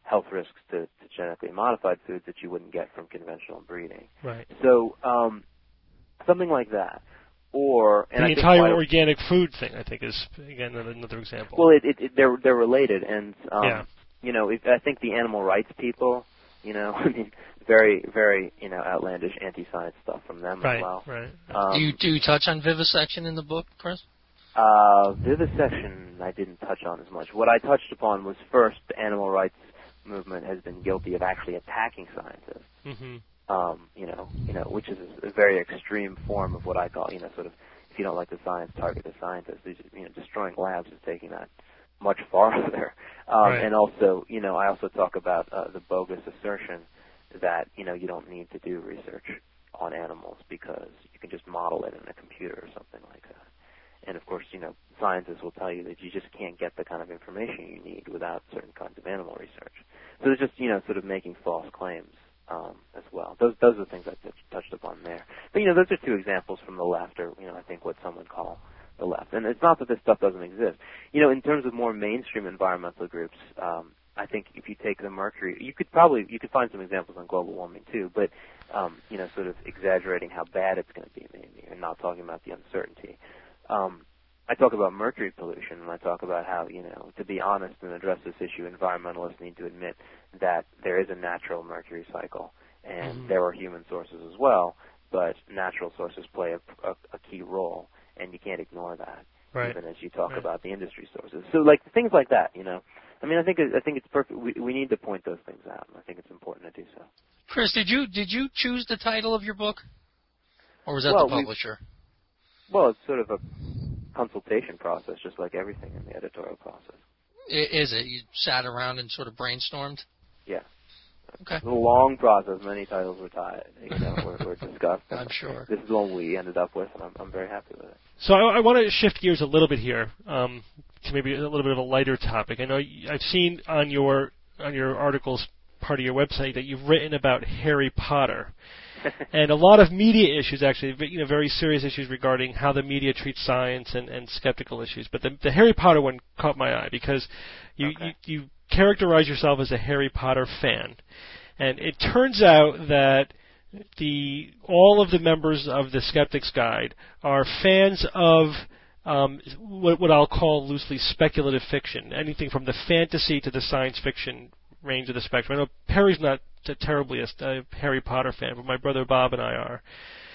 health risks to, to genetically modified foods that you wouldn't get from conventional breeding. Right. So um, something like that. Or and the I think entire organic food thing, I think, is again another example. Well, it, it, it, they're they're related, and um, yeah. you know, if, I think the animal rights people, you know, I mean, very very you know outlandish anti-science stuff from them right, as well. Right. Um, do you do you touch on vivisection in the book, Chris? Uh, vivisection I didn't touch on as much. What I touched upon was first the animal rights movement has been guilty of actually attacking scientists. Mm-hmm. Um, you know, you know, which is a, a very extreme form of what I call, you know, sort of, if you don't like the science, target the scientists. Just, you know, destroying labs is taking that much farther. Um, right. And also, you know, I also talk about uh, the bogus assertion that, you know, you don't need to do research on animals because you can just model it in a computer or something like that. And of course, you know, scientists will tell you that you just can't get the kind of information you need without certain kinds of animal research. So it's just, you know, sort of making false claims. Um, as well. Those those are the things I t- touched upon there. But, you know, those are two examples from the left, or, you know, I think what some would call the left. And it's not that this stuff doesn't exist. You know, in terms of more mainstream environmental groups, um, I think if you take the mercury, you could probably, you could find some examples on global warming too, but, um, you know, sort of exaggerating how bad it's going to be maybe, and not talking about the uncertainty. Um, I talk about mercury pollution, and I talk about how, you know, to be honest and address this issue, environmentalists need to admit that there is a natural mercury cycle, and mm-hmm. there are human sources as well, but natural sources play a, a, a key role, and you can't ignore that, right. even as you talk right. about the industry sources. So, like, things like that, you know. I mean, I think I think it's perfect. We, we need to point those things out, and I think it's important to do so. Chris, did you did you choose the title of your book, or was that well, the publisher? Well, it's sort of a consultation process, just like everything in the editorial process. Is it? You sat around and sort of brainstormed? Yeah. Okay. It's a long process. Many titles were, tied, you know, were, were discussed. I'm sure. This is the one we ended up with, and I'm, I'm very happy with it. So I, I want to shift gears a little bit here um, to maybe a little bit of a lighter topic. I know you, I've seen on your on your articles, part of your website, that you've written about Harry Potter. And a lot of media issues, actually, you know, very serious issues regarding how the media treats science and, and skeptical issues. But the, the Harry Potter one caught my eye because you, okay. you, you characterize yourself as a Harry Potter fan. And it turns out that the all of the members of the Skeptics Guide are fans of um, what, what I'll call loosely speculative fiction, anything from the fantasy to the science fiction range of the spectrum. I know Perry's not a terribly a, a Harry Potter fan, but my brother Bob and I are.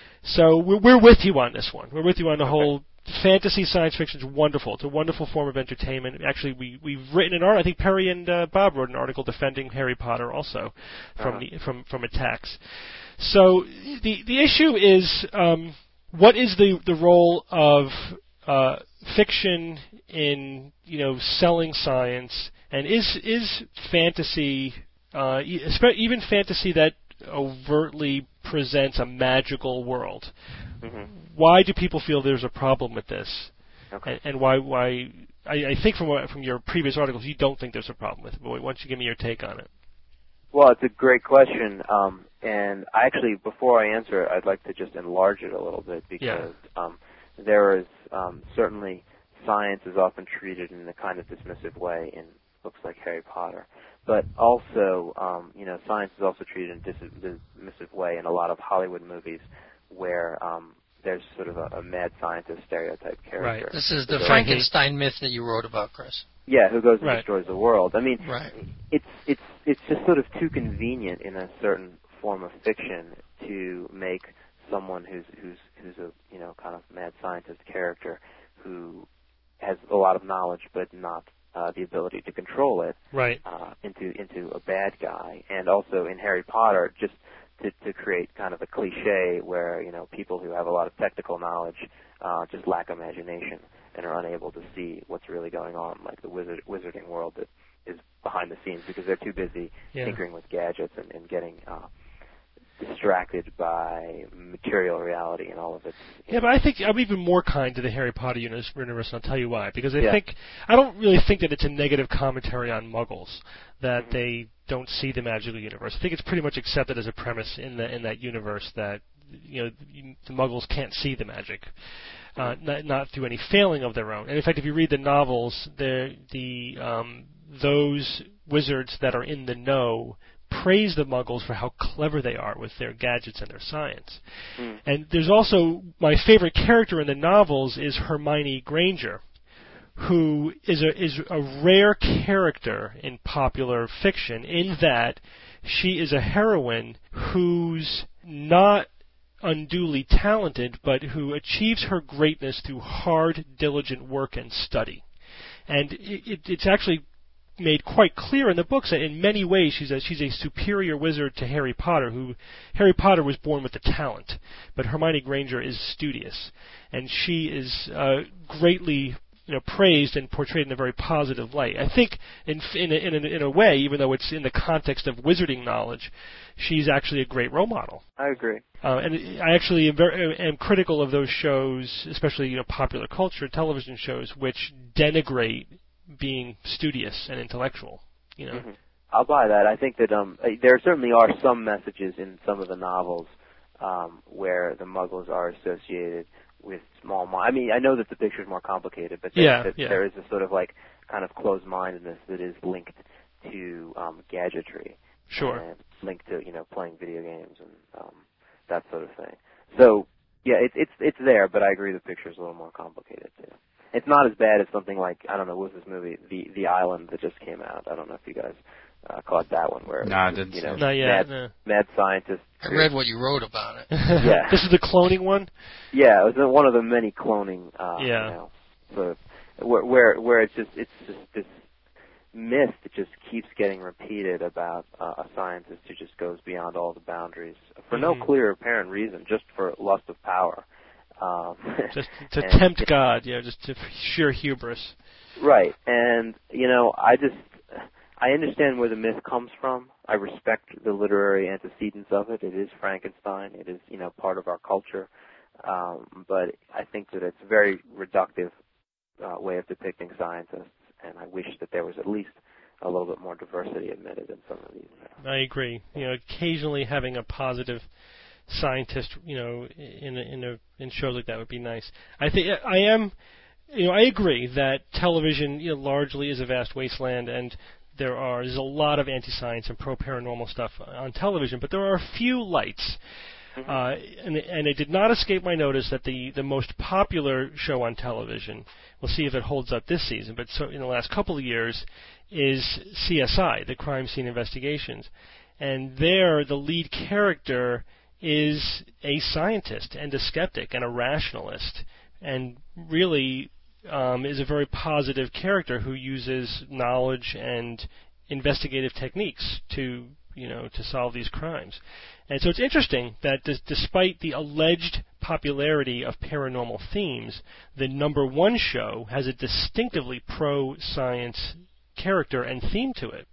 So we're, we're with you on this one. We're with you on the okay. whole fantasy science fiction is wonderful. It's a wonderful form of entertainment. Actually, we we've written an article. I think Perry and uh, Bob wrote an article defending Harry Potter also from uh-huh. the from from attacks. So the the issue is um, what is the the role of uh, fiction in you know selling science, and is is fantasy uh, even fantasy that overtly presents a magical world? Mm-hmm. Why do people feel there's a problem with this? Okay. And, and why why I, I think from what, from your previous articles you don't think there's a problem with it. But why don't you give me your take on it? Well, it's a great question, um, and I actually, before I answer it, I'd like to just enlarge it a little bit because yeah. um, there is um, certainly science is often treated in a kind of dismissive way in books like Harry Potter, but also, um, you know, science is also treated in a dis- dismissive way in a lot of Hollywood movies where um, there's sort of a, a mad scientist stereotype character. Right. This is the so Frankenstein myth that you wrote about, Chris. Yeah, who goes and right. destroys the world. I mean, right. it's it's it's just sort of too convenient in a certain form of fiction to make someone who's who's who's a you know kind of mad scientist character who has a lot of knowledge but not uh, the ability to control it right. uh, into into a bad guy. And also in Harry Potter, just to to create kind of a cliche where you know people who have a lot of technical knowledge uh, just lack imagination and are unable to see what's really going on, like the wizard, wizarding world that is behind the scenes because they're too busy yeah. tinkering with gadgets and, and getting uh, distracted by material reality and all of it. Yeah, but I think I'm even more kind to the Harry Potter universe, and I'll tell you why. Because I yeah. think I don't really think that it's a negative commentary on Muggles that mm-hmm. they don't see the magical universe. I think it's pretty much accepted as a premise in the in that universe that you know the Muggles can't see the magic. Uh, not, not through any failing of their own. And in fact, if you read the novels, the the um, those wizards that are in the know praise the Muggles for how clever they are with their gadgets and their science. Mm. And there's also, my favorite character in the novels is Hermione Granger, who is a is a rare character in popular fiction in that she is a heroine who's not unduly talented, but who achieves her greatness through hard, diligent work and study. And it, it, it's actually made quite clear in the books that in many ways she's a, she's a superior wizard to Harry Potter, who Harry Potter was born with the talent, but Hermione Granger is studious, and she is uh, greatly you know, praised and portrayed in a very positive light. I think, in in a, in, a, in a way, even though it's in the context of wizarding knowledge, she's actually a great role model. I agree. Uh, and I actually am, very, am critical of those shows, especially you know popular culture television shows, which denigrate being studious and intellectual. You know. Mm-hmm. I'll buy that. I think that um, there certainly are some messages in some of the novels um, where the Muggles are associated with small minds. I mean, I know that the picture is more complicated, but there, yeah, that yeah. there is a sort of like kind of closed-mindedness that is linked to um, gadgetry. Sure. And linked to you know playing video games and um, that sort of thing. So yeah, it's it's it's there, but I agree the picture is a little more complicated too. It's not as bad as something like I don't know what was this movie, The The Island that just came out. I don't know if you guys uh, caught that one where no, I just, didn't. You know, Not yet. mad, No. mad scientists. I read what you wrote about it. Yeah. This is the cloning one? Yeah, it was one of the many cloning. Uh, yeah. You know, sort of, where where where it's just it's just this myth that just keeps getting repeated about uh, a scientist who just goes beyond all the boundaries for mm-hmm. no clear apparent reason, just for lust of power. Um, just to and, tempt God, yeah, just to sheer hubris. Right, and you know, I just I understand where the myth comes from. I respect the literary antecedents of it. It is Frankenstein. It is you know part of our culture, um, but I think that it's a very reductive uh, way of depicting scientists, and I wish that there was at least a little bit more diversity admitted in some of these. I agree. You know, occasionally having a positive scientist, you know, in a, in a in shows like that would be nice. I think I am, you know, I agree that television, you know, largely is a vast wasteland, and there are there's a lot of anti-science and pro-paranormal stuff on television, but there are a few lights. Mm-hmm. Uh, and, and it did not escape my notice that the, the most popular show on television, we'll see if it holds up this season, but so in the last couple of years, is C S I, the Crime Scene Investigations. And there, the lead character is a scientist and a skeptic and a rationalist, and really um, is a very positive character who uses knowledge and investigative techniques to, you know, to solve these crimes. And so it's interesting that d- despite the alleged popularity of paranormal themes, the number one show has a distinctively pro-science character and theme to it.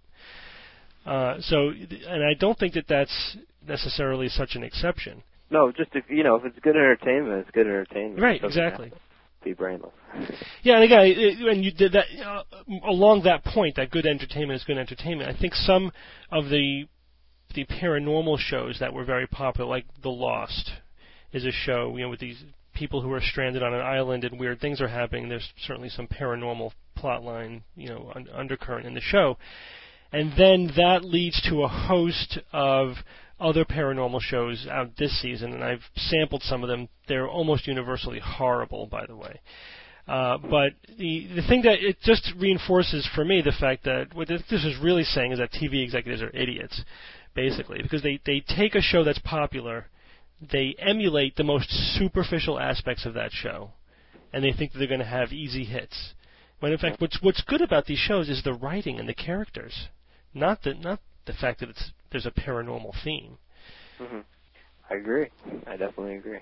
Uh, so, and I don't think that that's necessarily such an exception. No, just if you know, if it's good entertainment, it's good entertainment. Right, exactly. Be brainless. Yeah, and again, it, and you did that uh, along that point. That good entertainment is good entertainment. I think some of the the paranormal shows that were very popular, like The Lost, is a show, you know, with these people who are stranded on an island and weird things are happening. There's certainly some paranormal plotline, you know, un- undercurrent in the show. And then that leads to a host of other paranormal shows out this season, and I've sampled some of them. They're almost universally horrible, by the way. Uh, but the the thing that it just reinforces for me the fact that what this is really saying is that T V executives are idiots, basically, because they, they take a show that's popular, they emulate the most superficial aspects of that show, and they think that they're going to have easy hits. When in fact, what's what's good about these shows is the writing and the characters, not the not the fact that it's there's a paranormal theme. Mm-hmm. I agree. I definitely agree.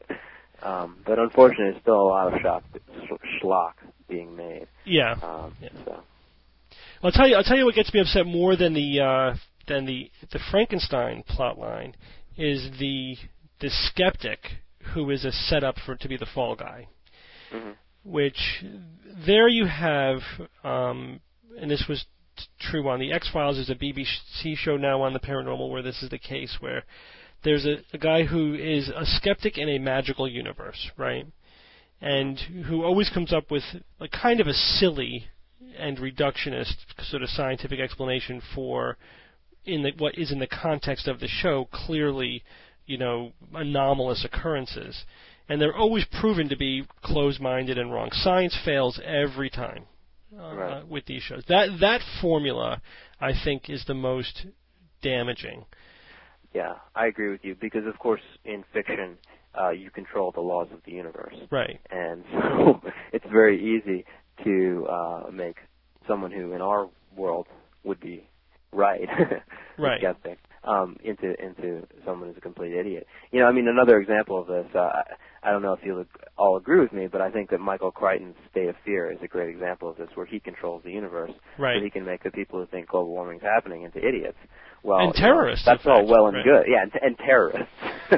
um, but unfortunately, there's still a lot of shock, sh- schlock being made. Yeah. Um, yeah. So. Well, I'll tell you. I'll tell you what gets me upset more than the uh, than the the Frankenstein plotline is the the skeptic who is a setup for to be the fall guy. Mm-hmm. Which there you have, um, and this was t- true on the X-Files. There's a B B C show now on the paranormal where this is the case, where there's a, a guy who is a skeptic in a magical universe, right? And who always comes up with a kind of a silly and reductionist sort of scientific explanation for in the, what is in the context of the show clearly, you know, anomalous occurrences. And they're always proven to be closed-minded and wrong. Science fails every time uh, right. with these shows. That that formula, I think, is the most damaging. Yeah, I agree with you because, of course, in fiction, uh, you control the laws of the universe. Right. And so it's very easy to uh, make someone who, in our world, would be right, right. skeptic, um, into into someone who's a complete idiot. You know, I mean, another example of this, uh, I don't know if you'll all agree with me, but I think that Michael Crichton's State of Fear is a great example of this, where he controls the universe, right. so he can make the people who think global warming is happening into idiots. Well, and terrorists. You know, that's all fact. well and right. good. Yeah, and, and terrorists.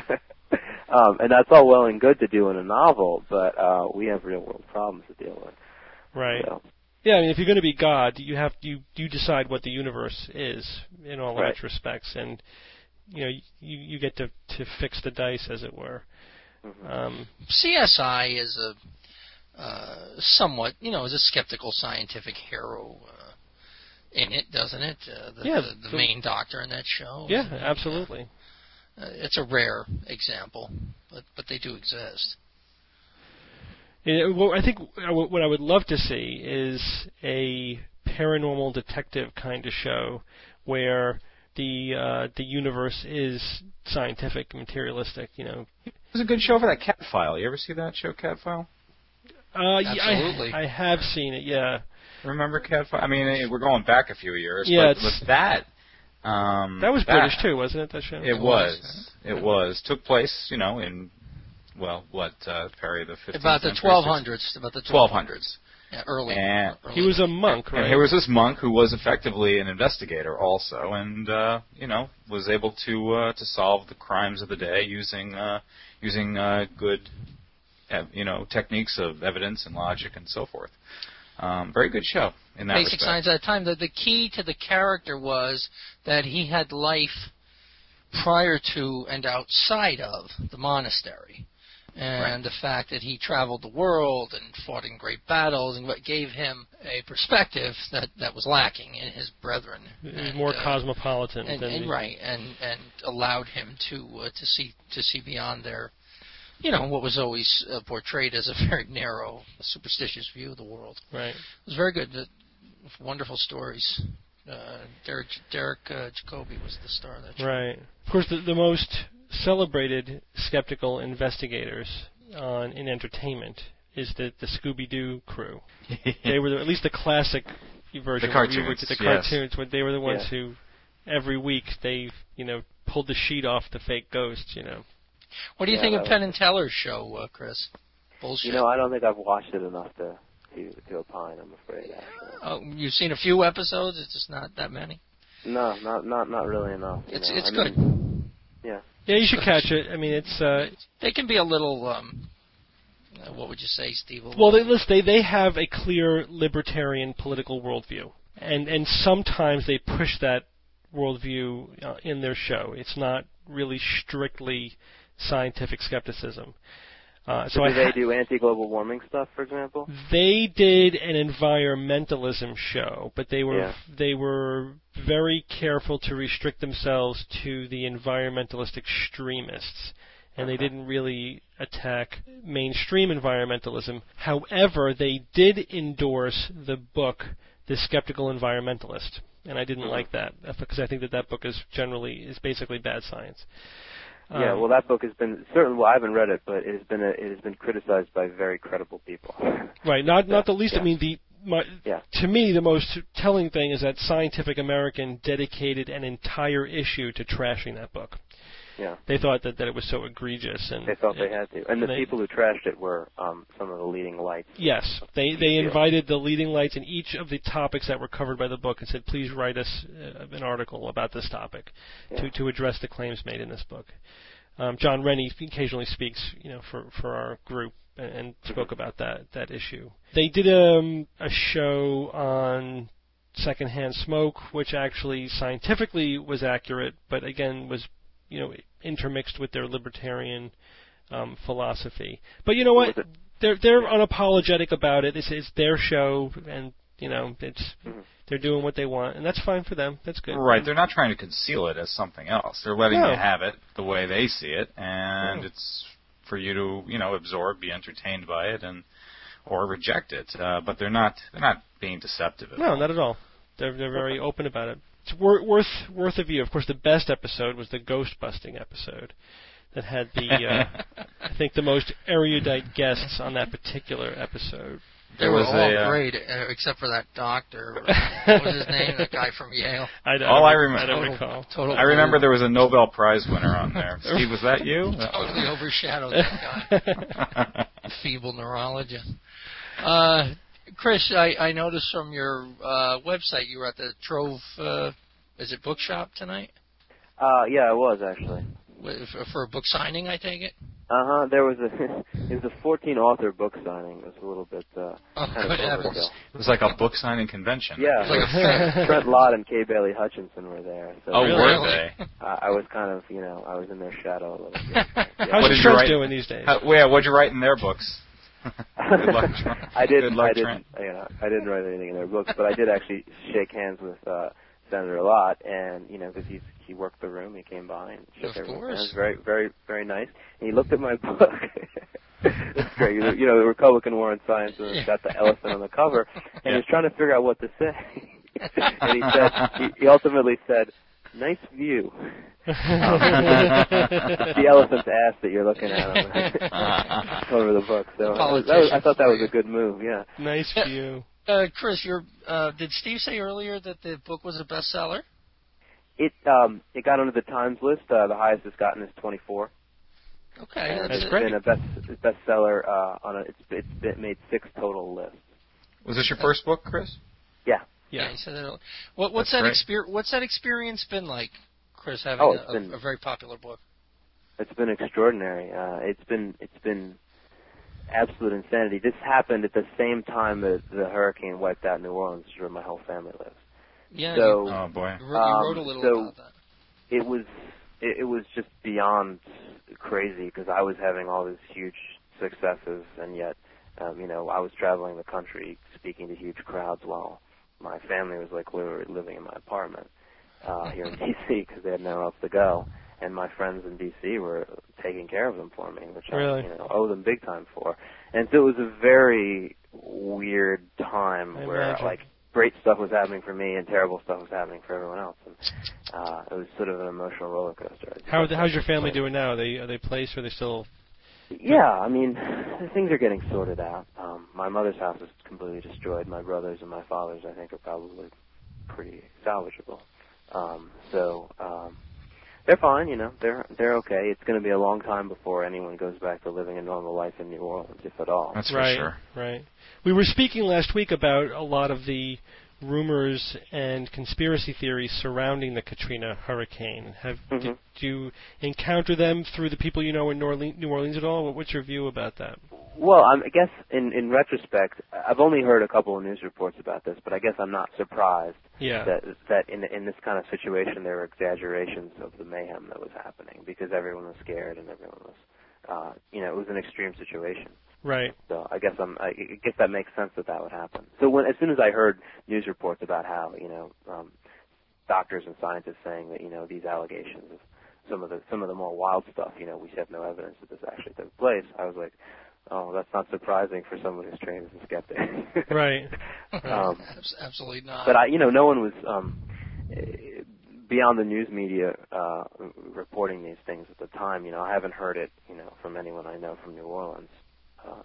um, and that's all well and good to do in a novel, but uh, we have real world problems to deal with. Right. So. Yeah, I mean, if you're going to be God, you have you you decide what the universe is in all right. its respects, and you know you you get to to fix the dice, as it were. Mm-hmm. Um, C S I is a uh, somewhat, you know, is a skeptical scientific hero uh, in it, doesn't it? Uh, the, yeah, the, the main doctor in that show. Yeah, absolutely. Uh, it's a rare example, but but they do exist. It, well, I think what I would love to see is a paranormal detective kind of show where the uh, the universe is scientific, materialistic. You know, it was a good show for that Cat File. You ever see that show, Cat File? Uh, Absolutely. Yeah, I, I have seen it. Yeah. Remember Cat File? I mean, we're going back a few years. Yeah, but with that. Um, that was that, British too, wasn't it? That show. It, it was. was. It was. Took place, you know, in. Well, what, uh, Perry, the fifteenth About the twelve hundreds. About the twelve hundreds. Yeah, early. And early. He was a monk, right? And here was this monk who was effectively an investigator also, and uh, you know, was able to uh, to solve the crimes of the day using uh, using uh, good, uh, you know, techniques of evidence and logic and so forth. Um, very good show in that Basic respect. science at the time. The, the key to the character was that he had life prior to and outside of the monastery. And right. the fact that he traveled the world and fought in great battles and what gave him a perspective that, that was lacking in his brethren. And, more uh, cosmopolitan and, than and the, right, and and allowed him to uh, to see to see beyond their, you know, what was always uh, portrayed as a very narrow, superstitious view of the world. Right. It was very good. The, wonderful stories. Uh, Derek Derek uh, Jacobi was the star of that show. Right. Of course, the, the most celebrated skeptical investigators on in entertainment is the the Scooby-Doo crew. They were the, at least the classic version. The cartoons. Where the yes. cartoons. When they were the ones yeah. who every week they you know pulled the sheet off the fake ghosts. You know. What do you Yeah, think of that Penn was- and Teller's show, uh, Chris? Bullshit. You know, I don't think I've watched it enough to to, to opine. I'm afraid. Actually. Oh, you've seen a few episodes. It's just not that many. No, not not not really enough. you It's know. it's I good. mean, yeah. Yeah, you should catch it. I mean, it's. Uh, They can be a little. Um, uh, what would you say, Steve? well, they, listen, they they have a clear libertarian political worldview, and and sometimes they push that worldview uh, in their show. It's not really strictly scientific skepticism. Uh, so So do I they ha- do anti-global warming stuff, for example? They did an environmentalism show, but they were Yeah. they were very careful to restrict themselves to the environmentalist extremists, and they Okay. didn't really attack mainstream environmentalism. However, they did endorse the book The Skeptical Environmentalist, and I didn't Mhm. like that because I think that that book is generally is basically bad science. Yeah, Um, well, that book has been certainly. Well, I haven't read it, but it has been a, it has been criticized by very credible people. Right, not not the least. Yeah. I mean, the my, Yeah. to me the most telling thing is that Scientific American dedicated an entire issue to trashing that book. Yeah, They thought that, that it was so egregious, and they felt they had to, and the they- people who trashed it were um, some of the leading lights. Yes, they they Yeah. invited the leading lights in each of the topics that were covered by the book and said, please write us uh, an article about this topic Yeah. to to address the claims made in this book. Um, John Rennie occasionally speaks, you know, for, for our group and, and spoke about that that issue. They did um, a show on secondhand smoke, which actually scientifically was accurate, but again was, you know, intermixed with their libertarian um, philosophy. But you know what? Was it- They're they're unapologetic about it. This is their show, and You know, it's Mm-hmm. they're doing what they want, and that's fine for them. That's good. Right. They're not trying to conceal it as something else. They're letting No. you have it the way they see it, and No. it's for you to, you know, absorb, be entertained by it, and or reject it. Uh, but they're not they're not being deceptive at No, all. not at all. They're they're very open about it. It's wor- worth worth a view. Of course, the best episode was the ghost busting episode that had the uh, I think the most erudite guests on that particular episode. They There were was all a, uh, great, uh, except for that doctor. What was his name? The guy from Yale. I, I All I don't- remember- I don't Total- recall. Total I remember fool. there was a Nobel Prize winner on there. Steve, was that you? Totally overshadowed that guy. Feeble neurologist. Uh, Chris, I, I noticed from your uh, website you were at the Trove, uh, is it bookshop tonight? Uh, yeah, I was actually. With- For, for a book signing, I take it? Uh huh. There was a it was a fourteen author book signing. It was a little bit uh, Oh, kind of good heavens. overkill. It was like a book signing convention. Yeah, It's like a fair. Trent Lott and Kay Bailey Hutchinson were there. So Oh, Really? were they? I, I was kind of, you know, I was in their shadow a little bit. How's Yeah. What your did you Trent write? doing these days? How, yeah, what'd you write in their books? Good luck, Trent. I did. Good luck, I did. Trent. You know, I didn't write anything in their books, but I did actually shake hands with uh, Senator Lott, and you know, because he's he worked the room, he came by and shook Of everyone's course. hands. Very, very, very nice. And he looked at my book. It's great. You know, the Republican War on Science, and it's got the elephant on the cover, and Yeah. he was trying to figure out what to say. And he said, he, he ultimately said, "Nice view." It's the elephant's ass that you're looking at on the cover of the book. So that was, that was, I thought that was a good move. Yeah. Nice view. Uh, Chris, you're, uh, did Steve say earlier that the book was a bestseller? It um it got onto the Times list. Uh, the highest it's gotten is twenty-four. Okay. And That's it's great. been a best bestseller uh, on a. It's it's been made six total lists. Was this your first book, Chris? Yeah. Yeah, Yeah. he said that earlier. What, what's That's that great. exper- What's that experience been like, Chris, having Oh, a, it's been- a, a very popular book? It's been extraordinary. Uh, it's been it's been absolute insanity. This happened at the same time that the hurricane wiped out New Orleans, where my whole family lives. Yeah, So Oh boy. you, you wrote, you wrote a um, little so- about that. it was it, it was just beyond crazy because I was having all these huge successes, and yet um, you know I was traveling the country speaking to huge crowds while my family was like literally living in my apartment uh, here in D C because they had nowhere else to go, and my friends in D C were taking care of them for me, which Really? I you know owe them big time for. And so it was a very weird time I where imagine. like great stuff was happening for me and terrible stuff was happening for everyone else. And uh, it was sort of an emotional roller coaster. How how's your family doing now? Are they are they placed? Or are they still? Yeah, I mean, things are getting sorted out. Um, my mother's house is completely destroyed. My brothers and my father's, I think, are probably pretty salvageable. Um, so um, they're fine. You know, they're they're okay. It's going to be a long time before anyone goes back to living a normal life in New Orleans, if at all. That's right, for sure. right. We were speaking last week about a lot of the rumors and conspiracy theories surrounding the Katrina hurricane. Have Mhm. did you encounter them through the people you know in New Orleans, New Orleans at all? What- What's your view about that? Well, I'm, I guess in, in retrospect, I've only heard a couple of news reports about this, but I guess I'm not surprised Yeah. that that in in this kind of situation there were exaggerations of the mayhem that was happening because everyone was scared and everyone was, uh, you know, it was an extreme situation. Right. So I guess I'm I I guess that makes sense that that would happen. So when as soon as I heard news reports about how you know um, doctors and scientists saying that you know these allegations of some of the some of the more wild stuff, you know, we have no evidence that this actually took place, I was like, oh, that's not surprising for someone who's trained as a skeptic. Right. Um, Abs- Absolutely not. but I, you know, no one was um, eh, beyond the news media uh, reporting these things at the time. You know, I haven't heard it, you know, from anyone I know from New Orleans. Um,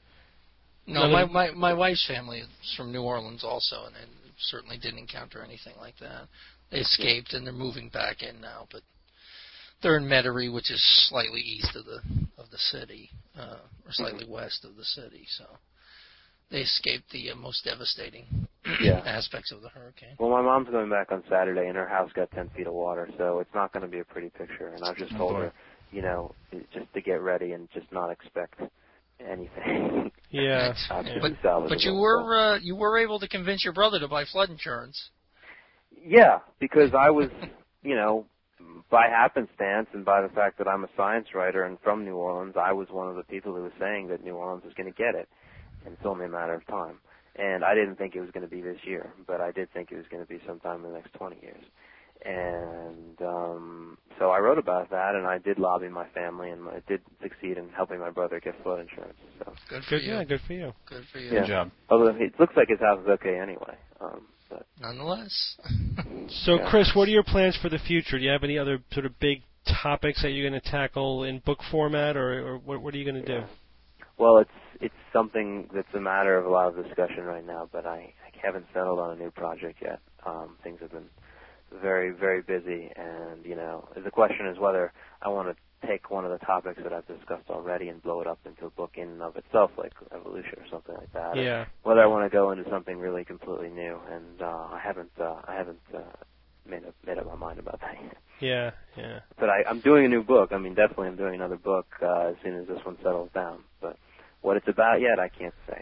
no, my, my my wife's family is from New Orleans also, and they certainly didn't encounter anything like that. They escaped, and they're moving back in now, but they're in Metairie, which is slightly east of the of the city, uh, or slightly west of the city. So they escaped the uh, most devastating Yeah. aspects of the hurricane. Well, my mom's going back on Saturday, and her house got ten feet of water, so it's not going to be a pretty picture. And I've just Oh, told boy. her, you know, just to get ready and just not expect anything. Yeah. uh, to yeah. be But salvageable. but you were uh, you were able to convince your brother to buy flood insurance. Yeah, because I was, you know, by happenstance and by the fact that I'm a science writer and from New Orleans, I was one of the people who was saying that New Orleans was going to get it. And it's only a matter of time. And I didn't think it was going to be this year, but I did think it was going to be sometime in the next twenty years. And um, so I wrote about that, and I did lobby my family, and I did succeed in helping my brother get flood insurance. So good for good, you. Yeah, good for you. Good for you. Good yeah. job. Although it looks like his house is okay anyway. Um, but Nonetheless. So, Yeah. Chris, what are your plans for the future? Do you have any other sort of big topics that you're going to tackle in book format, or, or what, what are you going to yeah. do? Well, it's it's something that's a matter of a lot of discussion right now, but I, I haven't settled on a new project yet. Um, things have been very, very busy, and, you know, the question is whether I want to take one of the topics that I've discussed already and blow it up into a book in and of itself, like evolution or something like that. Yeah. Or whether I want to go into something really completely new, and uh, I haven't uh, I haven't uh, made up made up my mind about that yet. Yeah, yeah. But I, I'm doing a new book. I mean, definitely I'm doing another book uh, as soon as this one settles down. But what it's about yet, I can't say.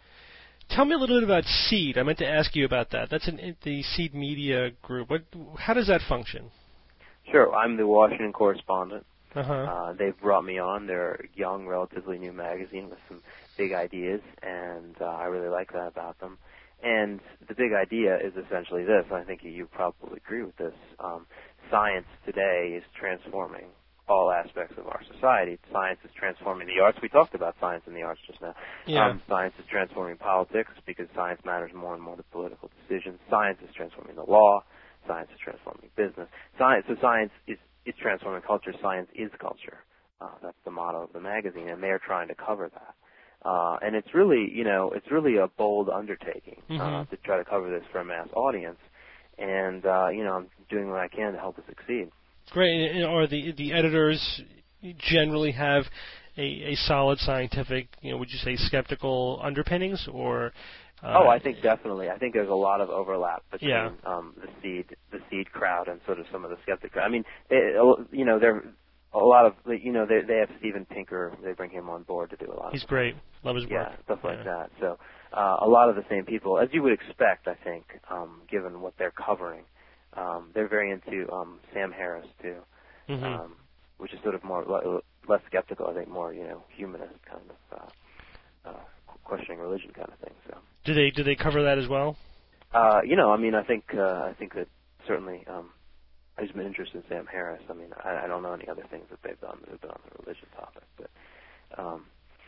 Tell me a little bit about Seed. I meant to ask you about that. That's an, the Seed Media Group. What? How does that function? Sure, I'm the Washington correspondent. Uh-huh. Uh, they've brought me on. They're a young, relatively new magazine with some big ideas, and uh, I really like that about them. And the big idea is essentially this, and I think you probably agree with this. Um, science today is transforming all aspects of our society. Science is transforming the arts. We talked about science and the arts just now. Yeah. Um, science is transforming politics because science matters more and more to political decisions. Science is transforming the law. Science is transforming business. Science, so science is, is transforming culture. Science is culture. Uh, that's the motto of the magazine, and they're trying to cover that. Uh, and it's really, you know, it's really a bold undertaking uh, Mm-hmm. to try to cover this for a mass audience. And, uh, you know, I'm doing what I can to help it succeed. Great. And are the the editors generally have a, a solid scientific, you know, would you say skeptical underpinnings, or? Uh, oh, I think definitely. I think there's a lot of overlap between yeah. um, the seed, the seed crowd, and sort of some of the skeptic crowd. I mean, they, you know, they're a lot of, you know, they they have Steven Pinker. They bring him on board to do a lot. He's of great. Love his work. Yeah, stuff like yeah. that. So uh, a lot of the same people, as you would expect, I think, um, given what they're covering. Um, they're very into um, Sam Harris too, Mm-hmm. um, which is sort of more le- less skeptical. I think more, you know, humanist kind of uh, uh, questioning religion kind of thing. So. Do they do they cover that as well? Uh, you know, I mean, I think uh, I think that certainly um, I've just been interested in Sam Harris. I mean, I, I don't know any other things that they've done that have been on the religion topic, but um,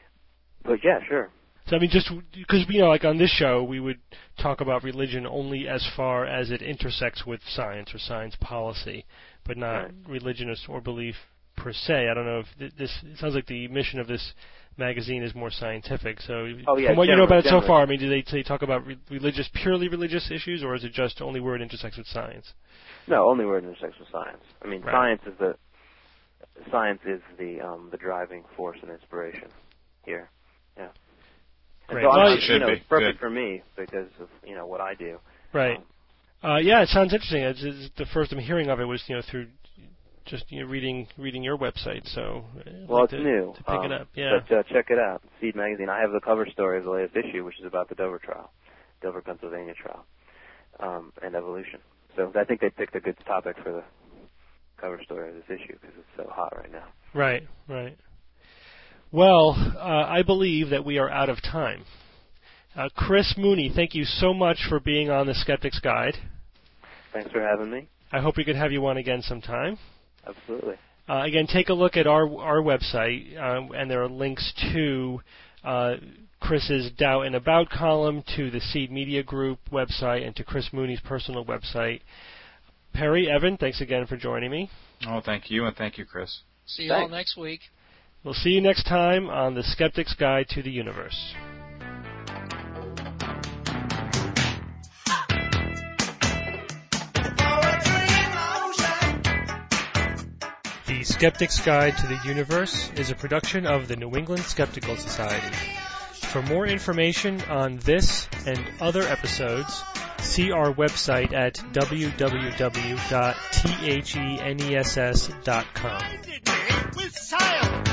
but yeah, sure. So I mean, just because you know, like on this show, we would talk about religion only as far as it intersects with science or science policy, but not right. religion or belief per se. I don't know if th- this. It sounds like the mission of this magazine is more scientific. So, oh, yeah, from what you know about it so generally. far, I mean, do they, do they talk about re- religious, purely religious issues, or is it just only where it intersects with science? No, only where it intersects with science. I mean, Right. science is the science is the um, the driving force and inspiration here. Yeah. And Great. so Well, I'm, it should you know, be. it's perfect Good. for me because of you know what I do. Right. Um, Uh, yeah, it sounds interesting. It's, it's the first I'm hearing of it was you know through just you know reading reading your website. So I'd well, like it's to, new. to pick um, it up. Yeah. But uh, check it out, Seed Magazine. I have the cover story of the latest issue, which is about the Dover trial, Dover, Pennsylvania trial, um, and evolution. So I think they picked a good topic for the cover story of this issue because it's so hot right now. Right. Right. Well, uh, I believe that we are out of time. Uh, Chris Mooney, thank you so much for being on the Skeptic's Guide. Thanks for having me. I hope we could have you on again sometime. Absolutely. Uh, again, take a look at our our website, um, and there are links to uh, Chris's Doubt and About column, to the Seed Media Group website, and to Chris Mooney's personal website. Perry, Evan, thanks again for joining me. Oh, thank you, and thank you, Chris. See you all Thanks. next week. We'll see you next time on The Skeptic's Guide to the Universe. The Skeptic's Guide to the Universe is a production of the New England Skeptical Society. For more information on this and other episodes, see our website at w w w dot the ness dot com. With science.